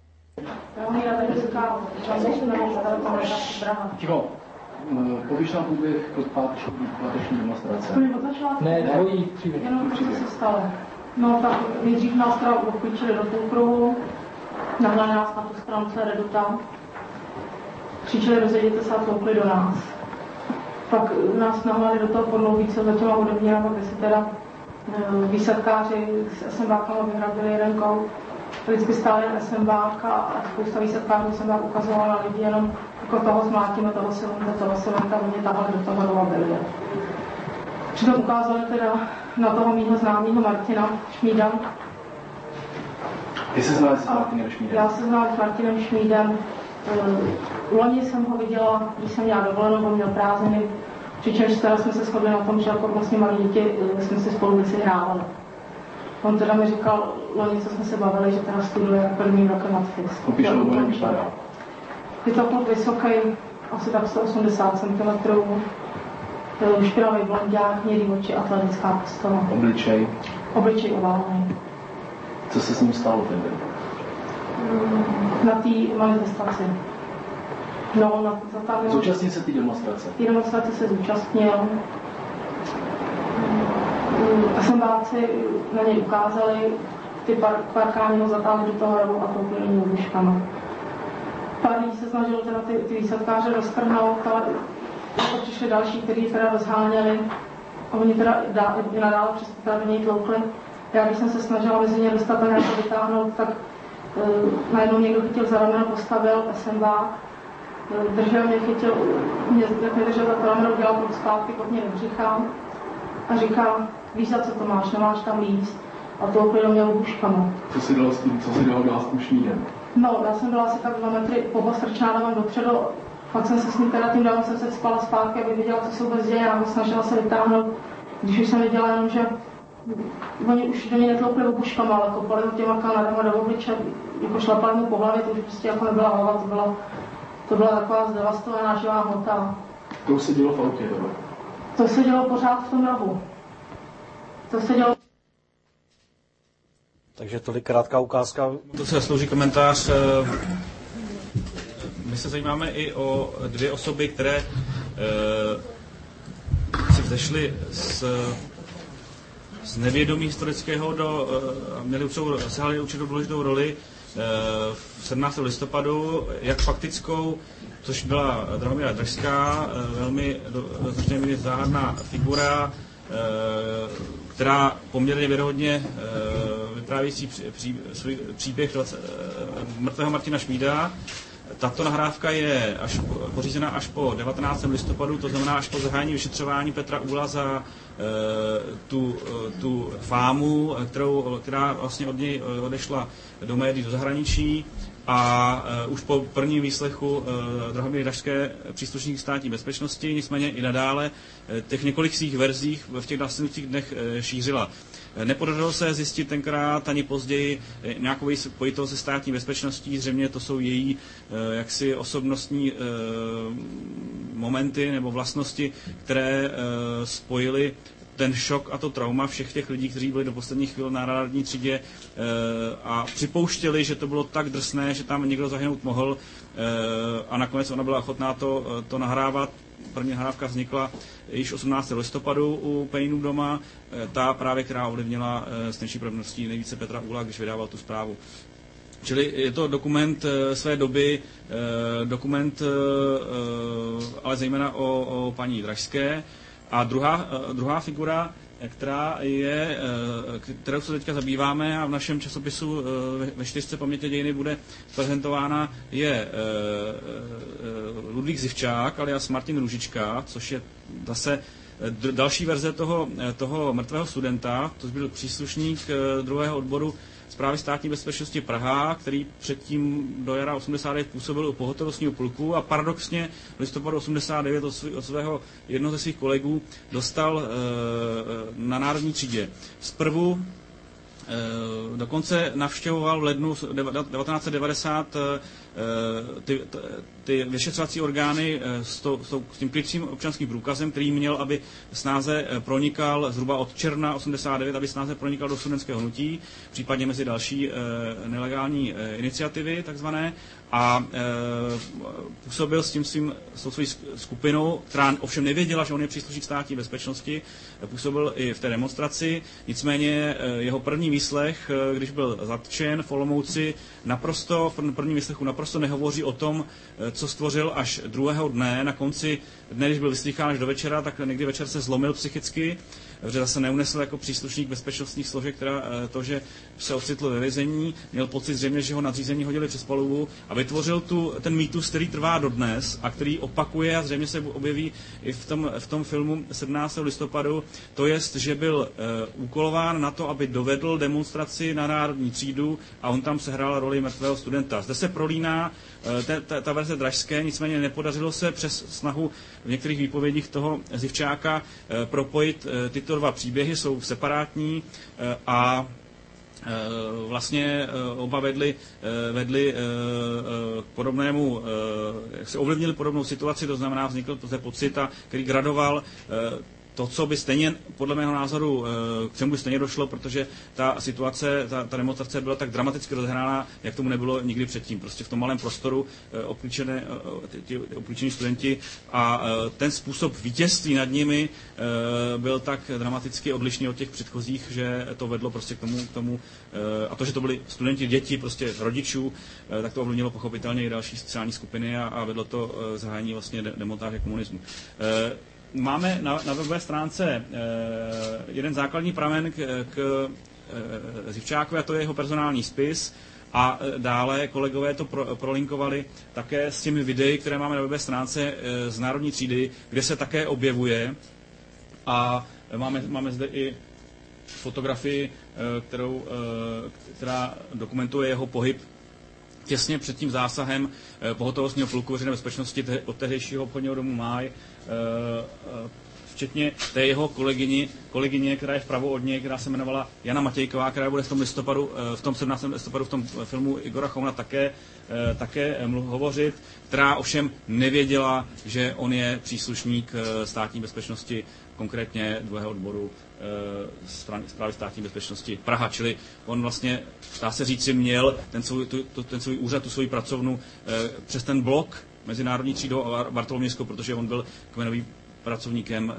Ticho, povíš nám průběh páteční demonstrace. Ne, dvojí příběh. Jenom co se stalo. No tak nejdřív nás teda obklíčili do půlkruhu, nahnali nás na tu stránce Reduta, křičeli rozejděte se a tloukli do nás. Pak nás nahnali do toho podlouví, co za těma odebněla, kde si teda výsadkáři s SMBákama vyhrabili jeden kout. Vždycky stál jen SMBák a spousta výsadkářů SMBák ukazovala na lidi jenom jako toho zmlátíme, toho silenta, toho silenta, oni tahali do toho do Babilie. Přitom ukázali teda na toho mýho známého Martina Šmída. Ty se znáš s Martinem Šmídem? Já se znám s Martinem Šmídem. Loni jsem ho viděla, když jsem měla dovolenou, on měl prázdniny. Přičemž teda jsme se shodli na tom, že jako vlastně malí děti jsme si spolu věci hrávali. On teda mi říkal loni, co jsme se bavili, že teda studuje prvním rokem matfis. Popiš ho, bude vypadá. Je to kluk vysoký, asi tak sto osmdesát centimetrů. Špinavý blonďák, hnědý oči, atletická postava. Obličej? Obličej oválný. Co se s ním stalo ten den? Na té manifestaci. No, na, za tam... Zúčastnil se té demonstrace? Té demonstrace se zúčastnil. SMBáci na něj ukázali, ty par, parkáni ho zatáhli do toho rovu a toupili do něj buškama. Pár lidí se snažilo teda ty, ty výsadkáře roztrhnout, ale to přišli další, kteří teda rozháněli a oni teda dá, i nadále přes teda do něj tloukli. Já když jsem se snažila mezi ně dostat a nějak vytáhnout, tak uh, najednou někdo chytil za rameno, postavil SMBák, uh, držel mě, chytil, mě, jak mě držel za rameno, dělal krok zpátky pod mě do břicha a říká, víš, za co to máš, nemáš tam líst. A tloukli do mě lůžkama. Co jsi dělal s tím, co jsi dělal s tím Šmídem? No, já jsem byla asi tak dva metry pohostrčená davem dopředu, pak jsem se s ním teda tím davem jsem se spala zpátky, aby viděla, co se vůbec děje, já snažila se vytáhnout, když už jsem viděla jenom, že oni už do něj netloukli obuškama, ale kopali ho těma kanadama do obliče, jako šlapali mu po hlavě, to už prostě jako nebyla hlava, to byla, to byla taková zdevastovaná živá hmota. To už se dělo v autě, nebo? To se dělo pořád v tom rohu. To se dělo... Takže tolik krátká ukázka. To se slouží komentář. My se zajímáme i o dvě osoby, které si vzešly z, z nevědomí historického do, měli určitou, sehali určitou důležitou roli v sedmnáctého listopadu, jak faktickou, což byla Drahomíra Dražská, velmi do značné míry záhadná figura, která poměrně věrohodně vyprávějící pří, pří, svůj příběh mrtvého Martina Šmída. Tato nahrávka je až pořízena až po devatenáctého listopadu, to znamená až po zahájení vyšetřování Petra Úla za tu, tu fámu, kterou, která vlastně od něj odešla do médií do zahraničí. A uh, už po prvním výslechu uh, Drahomíry Dražské příslušník státní bezpečnosti, nicméně i nadále uh, těch několik svých verzích v těch následujících dnech uh, šířila. Nepodařilo se zjistit tenkrát ani později nějakou spojitost se státní bezpečností, zřejmě to jsou její uh, jaksi osobnostní uh, momenty nebo vlastnosti, které uh, spojily ten šok a to trauma všech těch lidí, kteří byli do posledních chvíl na radární třídě e, a připouštěli, že to bylo tak drsné, že tam někdo zahynout mohl e, a nakonec ona byla ochotná to, to nahrávat. První nahrávka vznikla již osmnáctého listopadu u Pejnů doma, e, ta právě, která ovlivnila e, s největší pravděpodobností nejvíce Petra Úla, když vydával tu zprávu. Čili je to dokument e, své doby, e, dokument e, ale zejména o, o paní Dražské. A druhá, druhá figura, která je, kterou se teďka zabýváme a v našem časopisu ve čtyřce paměti dějiny bude prezentována, je Ludvík Zivčák, alias Martin Růžička, což je zase další verze toho, toho mrtvého studenta, to byl příslušník druhého odboru Správy státní bezpečnosti Praha, který předtím do jara osmdesát devět působil u pohotovostního pluku a paradoxně v listopadu osmdesát devět od, svý, od svého jednoho ze svých kolegů dostal e, na národní třídě. Zprvu e, dokonce navštěvoval v lednu devatenáct set devadesát e, ty, ty vyšetřovací orgány s, to, s tím krycím občanským průkazem, který měl, aby snáze pronikal zhruba od června osmdesát devět, aby snáze pronikal do studentského hnutí, případně mezi další nelegální iniciativy takzvané, a e, působil s tím svým, s tou svojí skupinou, která ovšem nevěděla, že on je příslušník státní bezpečnosti, působil i v té demonstraci, nicméně e, jeho první výslech, e, když byl zatčen v Olomouci, naprosto, v prvním výslechu naprosto nehovoří o tom, e, co stvořil až druhého dne, na konci dne, když byl vyslýchán až do večera, tak někdy večer se zlomil psychicky, že zase neunesl jako příslušník bezpečnostních složek, která to, že se ocitl ve vězení, měl pocit zřejmě, že ho nadřízení hodili přes palubu a vytvořil tu, ten mýtus, který trvá dodnes a který opakuje a zřejmě se objeví i v tom, v tom filmu sedmnáctého listopadu, to jest, že byl uh, úkolován na to, aby dovedl demonstraci na Národní třídu a on tam sehrál roli mrtvého studenta. Zde se prolíná uh, ta, ta, ta verze Dražské, nicméně nepodařilo se přes snahu v některých výpovědích toho Zivčáka uh, propojit uh, tyto dva příběhy, jsou separátní uh, a vlastně oba vedli, vedli k podobnému, jak se ovlivnili podobnou situaci, to znamená vznikl zde pocit, který gradoval to, co by stejně, podle mého názoru, k čemu by stejně došlo, protože ta situace, ta, ta demonstrace byla tak dramaticky rozehrána, jak tomu nebylo nikdy předtím. Prostě v tom malém prostoru obklíčené, ti obklíčení studenti a ten způsob vítězství nad nimi byl tak dramaticky odlišný od těch předchozích, že to vedlo prostě k tomu, k tomu a to, že to byli studenti, děti, prostě rodičů, tak to ovlivnilo pochopitelně i další sociální skupiny a, a vedlo to k zahájení vlastně demontáže komunismu. Máme na, na webové stránce eh, jeden základní pramen k, k eh, Zivčákovi, a to je jeho personální spis. A eh, dále kolegové to pro, prolinkovali také s těmi videi, které máme na webové stránce eh, z Národní třídy, kde se také objevuje. A máme, máme zde i fotografii, eh, kterou, eh, která dokumentuje jeho pohyb těsně před tím zásahem pohotovostního pluku veřejné bezpečnosti od tehdejšího obchodního domu Máj, včetně té jeho kolegyni, kolegyně, která je vpravo od něj, která se jmenovala Jana Matějková, která bude v tom listopadu, v tom sedmnáctého listopadu v tom filmu Igora Chouna také, také hovořit, která ovšem nevěděla, že on je příslušník státní bezpečnosti, konkrétně druhého odboru Správy státní bezpečnosti Praha, čili on vlastně, dá se říci, měl ten svůj, tu, ten svůj úřad, tu svoji pracovnu přes ten blok Mezinárodní třídou a Bartolomějskou, protože on byl kmenovým pracovníkem,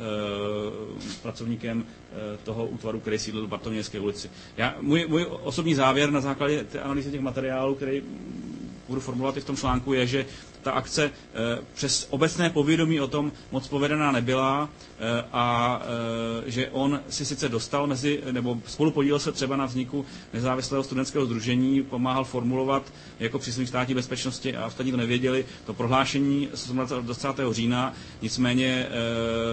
pracovníkem toho útvaru, který sídlil v Bartolomějské ulici. Já, můj, můj osobní závěr na základě té analýzy těch materiálů, který budu formulovat i v tom článku, je, že ta akce e, přes obecné povědomí o tom moc povedená nebyla e, a e, že on si sice dostal mezi, nebo spolupodílel se třeba na vzniku nezávislého studentského sdružení, pomáhal formulovat jako příslušník státní bezpečnosti a ostatní to nevěděli, to prohlášení z dvacátého října, nicméně e,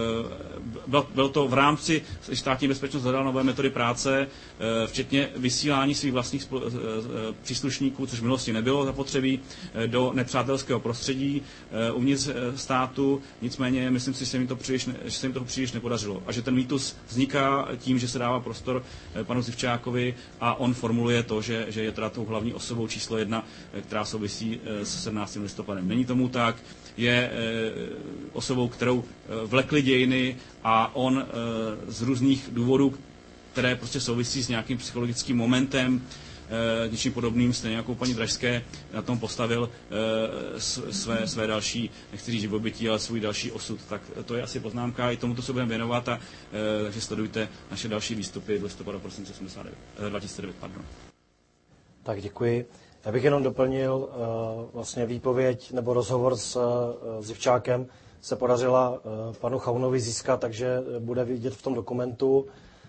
byl, byl to v rámci státní bezpečnosti hledal nové metody práce, e, včetně vysílání svých vlastních spol, e, e, příslušníků, což v minulosti nebylo zapotřebí, e, do nepřátelského prostředí prostředí uvnitř státu, nicméně myslím si, že se jim to příliš, že se jim to příliš nepodařilo. A že ten mýtus vzniká tím, že se dává prostor panu Zivčákovi a on formuluje to, že, že je teda tou hlavní osobou číslo jedna, která souvisí s sedmnáctým listopadem. Není tomu tak, je osobou, kterou vlekly dějiny a on z různých důvodů, které prostě souvisí s nějakým psychologickým momentem, E, něčím podobným, stejně jako paní Dražské, na tom postavil e, své, své další, nechci říct živobytí, ale svůj další osud. Tak to je asi poznámka, i tomuto se budeme věnovat, a, e, takže sledujte naše další výstupy v listopadu prosince dva tisíce devět. Pardon. Tak děkuji. Já bych jenom doplnil, uh, vlastně výpověď nebo rozhovor s uh, Zivčákem se podařila uh, panu Chaunovi získat, takže bude vidět v tom dokumentu.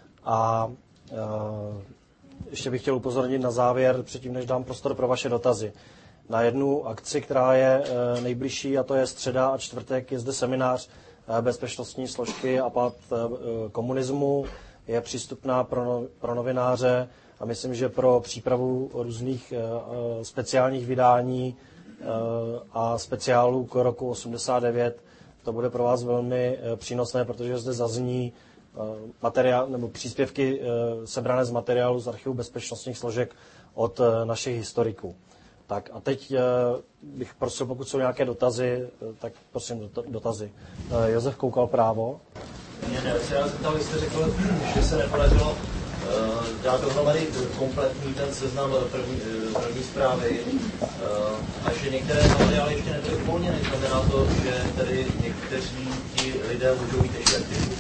A uh, ještě bych chtěl upozornit na závěr, předtím než dám prostor pro vaše dotazy. Na jednu akci, která je uh, nejbližší, a to je středa a čtvrtek, je zde seminář uh, bezpečnostní složky a pád uh, komunismu. Je přístupná pro, no, pro novináře a myslím, že pro přípravu různých uh, speciálních vydání uh, a speciálů k roku osmdesát devět to bude pro vás velmi uh, přínosné, protože zde zazní uh, materiál, nebo příspěvky uh, sebrané z materiálu z archivu bezpečnostních složek od uh, našich historiků. Tak a teď bych prosil, pokud jsou nějaké dotazy, tak prosím dotazy. Josef Koukal, Právo. Mě ne, se já zeptal, jste řekl, že se nepodařilo uh, dát dohromady kompletní ten seznam první, první zprávy uh, a že některé materiály ještě nebyly uvolněny. Znamená to, že tedy někteří ti lidé můžou být ještě aktivní?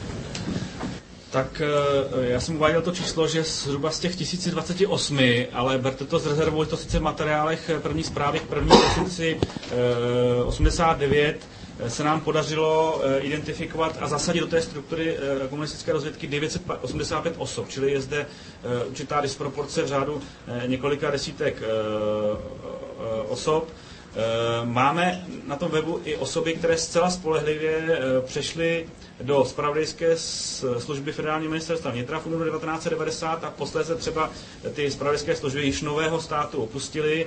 Tak já jsem uváděl to číslo, že zhruba z těch tisíc dvacet osm, ale berte to z rezervou, je to sice v materiálech první zprávy k první prosinci osmdesát devět, se nám podařilo identifikovat a zasadit do té struktury komunistické rozvědky devět set osmdesát pět osob, čili je zde určitá disproporce v řádu několika desítek osob. Máme na tom webu i osoby, které zcela spolehlivě přešly do zpravodajské služby Federálního ministerstva vnitra v únoru devatenáct set devadesát a posléze třeba ty zpravodajské služby již nového státu opustili.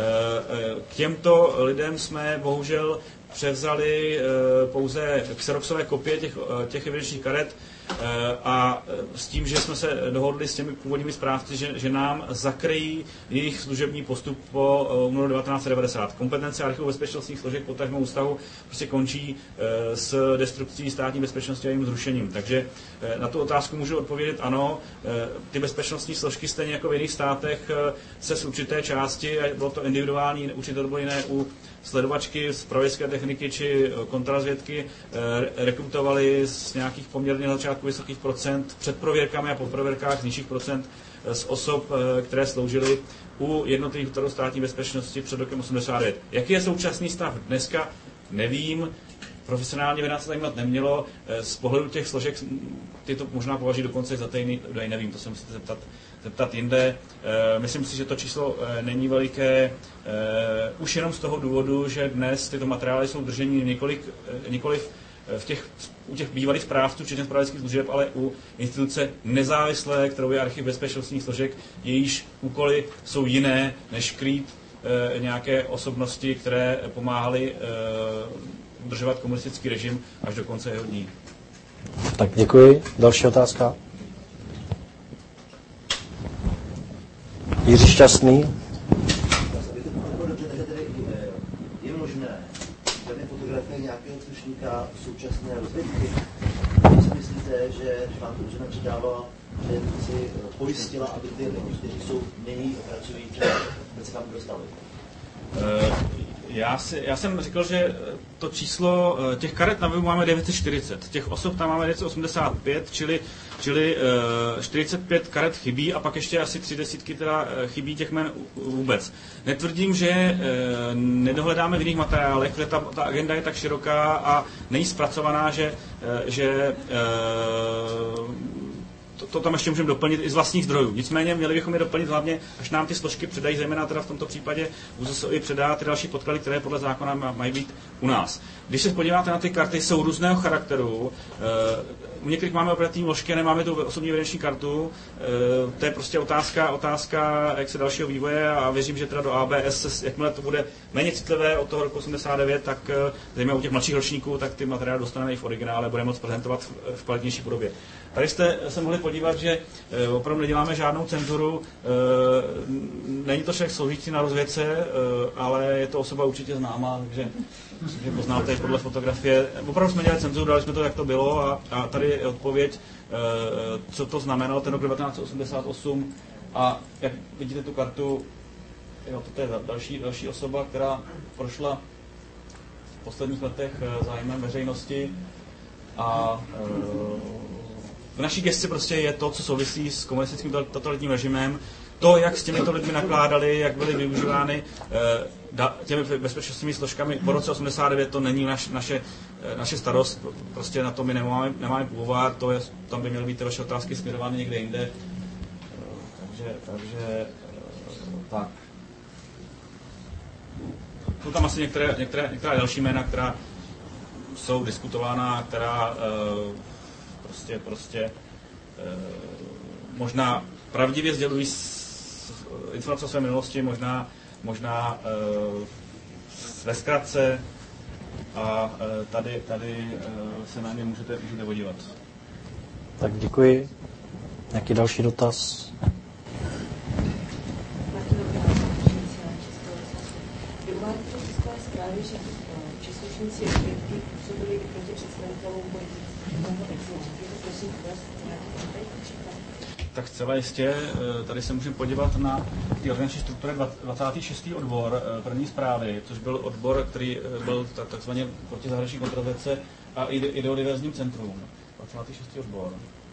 K těmto lidem jsme bohužel převzali pouze xeroxové kopie těch, těch evidenčních karet a s tím, že jsme se dohodli s těmi původními správci, že, že nám zakryjí jejich služební postup po únoru devatenáct set devadesát. Kompetence archivu bezpečnostních složek potažmo ústavu prostě končí s destrukcí státní bezpečnosti a jejím zrušením. Takže na tu otázku můžu odpovědět ano. Ty bezpečnostní složky stejně jako v jiných státech se z určité části, a bylo to individuální, určitě to bylo jiné u sledovačky, zpravodajské techniky či kontrarazvědky, rekrutovali z nějakých poměrně na začátku vysokých procent před prověrkami a po prověrkách z nižších procent z osob, které sloužily u jednotlivých útvarů státní bezpečnosti před rokem osmdesát devět. Jaký je současný stav dneska, nevím. Profesionálně by nás zajímat nemělo. Z pohledu těch složek ty to možná považují dokonce za tajný údaj, nevím, to se musíte zeptat, zeptat jinde. Myslím si, že to číslo není veliké, už jenom z toho důvodu, že dnes tyto materiály jsou drženy několik, nikoliv v těch, u těch bývalých správců, včetně zpravodajských služeb, ale u instituce nezávislé, kterou je archiv bezpečnostních složek, jejíž úkoly jsou jiné, než krýt e, nějaké osobnosti, které pomáhaly e, udržovat komunistický režim až do konce jeho dní. Tak děkuji. Další otázka. Jiří Šťastný. Je možné, že ty fotografie nějakého slušníka současné rozvědky, si myslíte, že když vám to žena předávala, že si pojistila, aby ty lidi, kteří jsou mění pracují, že se tam dostali? Já, si, já jsem řekl, že to číslo těch karet na webu máme devět set čtyřicet, těch osob tam máme devět set osmdesát pět, čili, čili uh, čtyřicet pět karet chybí a pak ještě asi tři desítky teda chybí těch jmen vůbec. Netvrdím, že uh, nedohledáme v jiných materiálech, protože ta, ta agenda je tak široká a není zpracovaná, že, uh, že uh, To, to tam ještě můžeme doplnit i z vlastních zdrojů. Nicméně měli bychom je doplnit hlavně, až nám ty složky předají, zejména teda v tomto případě ÚZSI předá ty další podklady, které podle zákona mají být u nás. Když se podíváte na ty karty, jsou různého charakteru. U některých máme operativní vložky, nemáme tu osobní evidenční kartu. To je prostě otázka, otázka jak se dalšího vývoje a věřím, že teda do A B S, jakmile to bude méně citlivé od toho roku osmdesát devět, tak zejména u těch mladších ročníků, tak ty materiály dostaneme i v originále, budeme moct prezentovat v kvalitnější podobě. Tady jste se mohli podívat, že opravdu neděláme žádnou cenzuru, není to člověk sloužící na rozvědce, ale je to osoba určitě známá, takže že poznáte podle fotografie. Opravdu jsme dělali cenzuru, dali jsme to, jak to bylo a, a tady je odpověď, co to znamenalo ten rok devatenáct set osmdesát osm a jak vidíte tu kartu, jo, to je další, další osoba, která prošla v posledních letech zájmem veřejnosti a v naší gesci prostě je to, co souvisí s komunistickým totalitním režimem, to, jak s těmito lidmi nakládali, jak byly využívány těmi bezpečnostními složkami po roce osmdesát devět, to není naš, naše, naše starost, prostě na to my nemáme, nemáme původ, to je, tam by měly být ty vaše otázky směrovány někde jinde. Takže, takže tak. Jsou tam asi některé, některé, některá další jména, která jsou diskutována, která prostě, prostě možná pravdivě sdělují informace o své minulosti, možná, možná uh, ve zkratce a uh, tady, tady uh, se na ně můžete, můžete podívat. Tak děkuji. Jaký další dotaz? že příslušníci odvětví působili i proti představitelům politického exilu. Prosím, nějaký příklad? Tak zcela jistě, tady se můžeme podívat na ty organizační struktury dvacátý šestý odbor první správy, což byl odbor, který byl takzvaně proti zahraniční kontroverze a ideodiverzním centrum. dvacátý šestý odbor.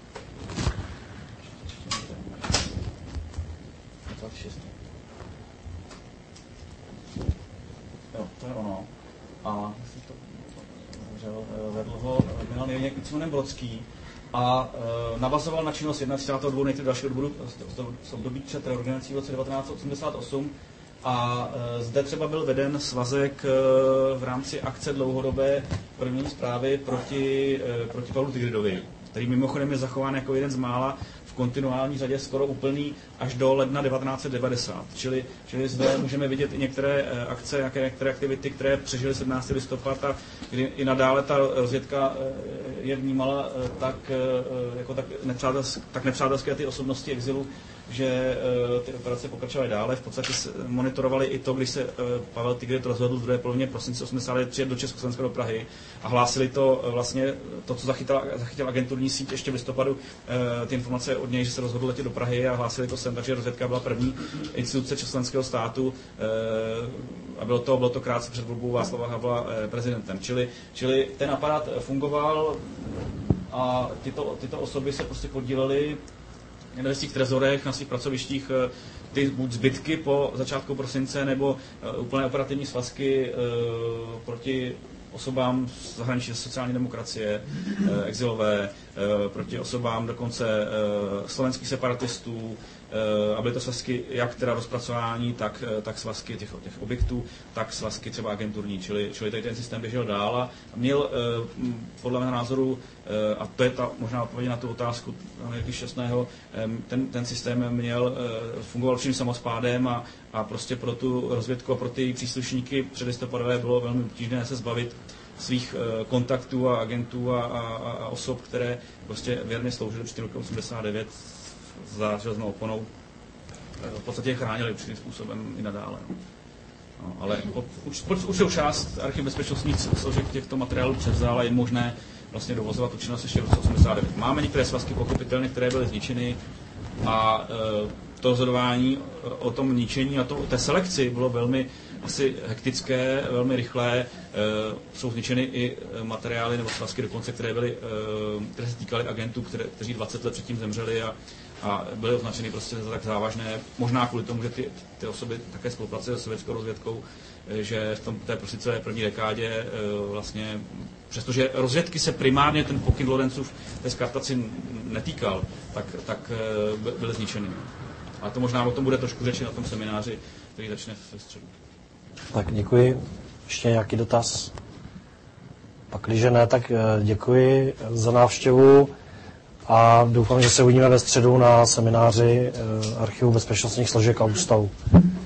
dvacátý šestý Jo, to je ono. A to, že vedl ho Milan Jelněk s Simonem Brodský a e, navazoval na činnost třicátého druhého některých dalších odborů z období před reorganizací v roce devatenáct osmdesát osm a e, zde třeba byl veden svazek e, v rámci akce dlouhodobé první zprávy proti, e, proti Pavlu Tigridovi, který mimochodem je zachován jako jeden z mála v kontinuální řadě skoro úplný až do ledna devatenáct set devadesát. Čili, čili zde můžeme vidět i některé e, akce, jaké, některé aktivity, které přežily sedmnáctého listopadu a kdy i nadále ta rozvědka e, je vnímala e, tak, e, jako tak, nepřátelské, tak nepřátelské ty osobnosti exilu, že uh, ty operace pokračovaly dále. V podstatě monitorovali i to, když se uh, Pavel Tigrid rozhodl v druhé polovině prosince osmdesát devět přijet do Československa do Prahy a hlásili to uh, vlastně, to, co zachytila, zachytila agenturní síť ještě v listopadu, uh, ty informace od něj, že se rozhodl letět do Prahy a hlásili to sem, takže rozvědka byla první instituce československého státu uh, a bylo to, bylo to krátce před volbou Václava Havla uh, prezidentem. Čili, čili ten aparát fungoval a tyto, tyto osoby se prostě podílely na svých trezorech, na svých pracovištích ty buď zbytky po začátku prosince, nebo uh, úplné operativní svazky uh, proti osobám z zahraničí sociální demokracie, uh, exilové, uh, proti osobám dokonce uh, slovenských separatistů, uh, a byly to svazky jak teda rozpracování, tak, uh, tak svazky těch, těch objektů, tak svazky třeba agenturní, čili, čili tady ten systém běžel dál a měl uh, podle mého názoru, a to je ta možná odpověď na tu otázku Jirky Šťastného, ten, ten systém měl, fungoval určitým samospádem a, a prostě pro tu rozvědku a pro ty příslušníky předlistopadové bylo velmi obtížné se zbavit svých kontaktů a agentů a, a, a osob, které prostě věrně sloužily před rokem osmdesát devět za železnou oponou. V podstatě je chránili určitým způsobem i nadále. No. No, ale pod, už, už, už část archiv bezpečnostních složek těchto materiálů převzal a je možné vlastně dovozovat tu činnost ještě v roce osmdesát devět. Máme některé svazky pochopitelně, které byly zničeny a e, to rozhodování o tom ničení a to, té selekci bylo velmi asi hektické, velmi rychlé. E, jsou zničeny i materiály nebo svazky dokonce, které, byly, e, které se týkaly agentů, které, kteří dvacet let předtím zemřeli a, a byly označeny prostě za tak závažné. Možná kvůli tomu, že ty, ty osoby také spolupracují s sovětskou rozvědkou, že v tom, té prosince první dekádě vlastně, přestože rozvědky se primárně ten pokyn Lorencův té skartaci netýkal, tak, tak byly zničeny. A to možná o tom bude trošku řeči na tom semináři, který začne ve středu. Tak děkuji. Ještě nějaký dotaz? Pak když ne, tak děkuji za návštěvu a doufám, že se uvidíme ve středu na semináři Archivu bezpečnostních složek a ústavu.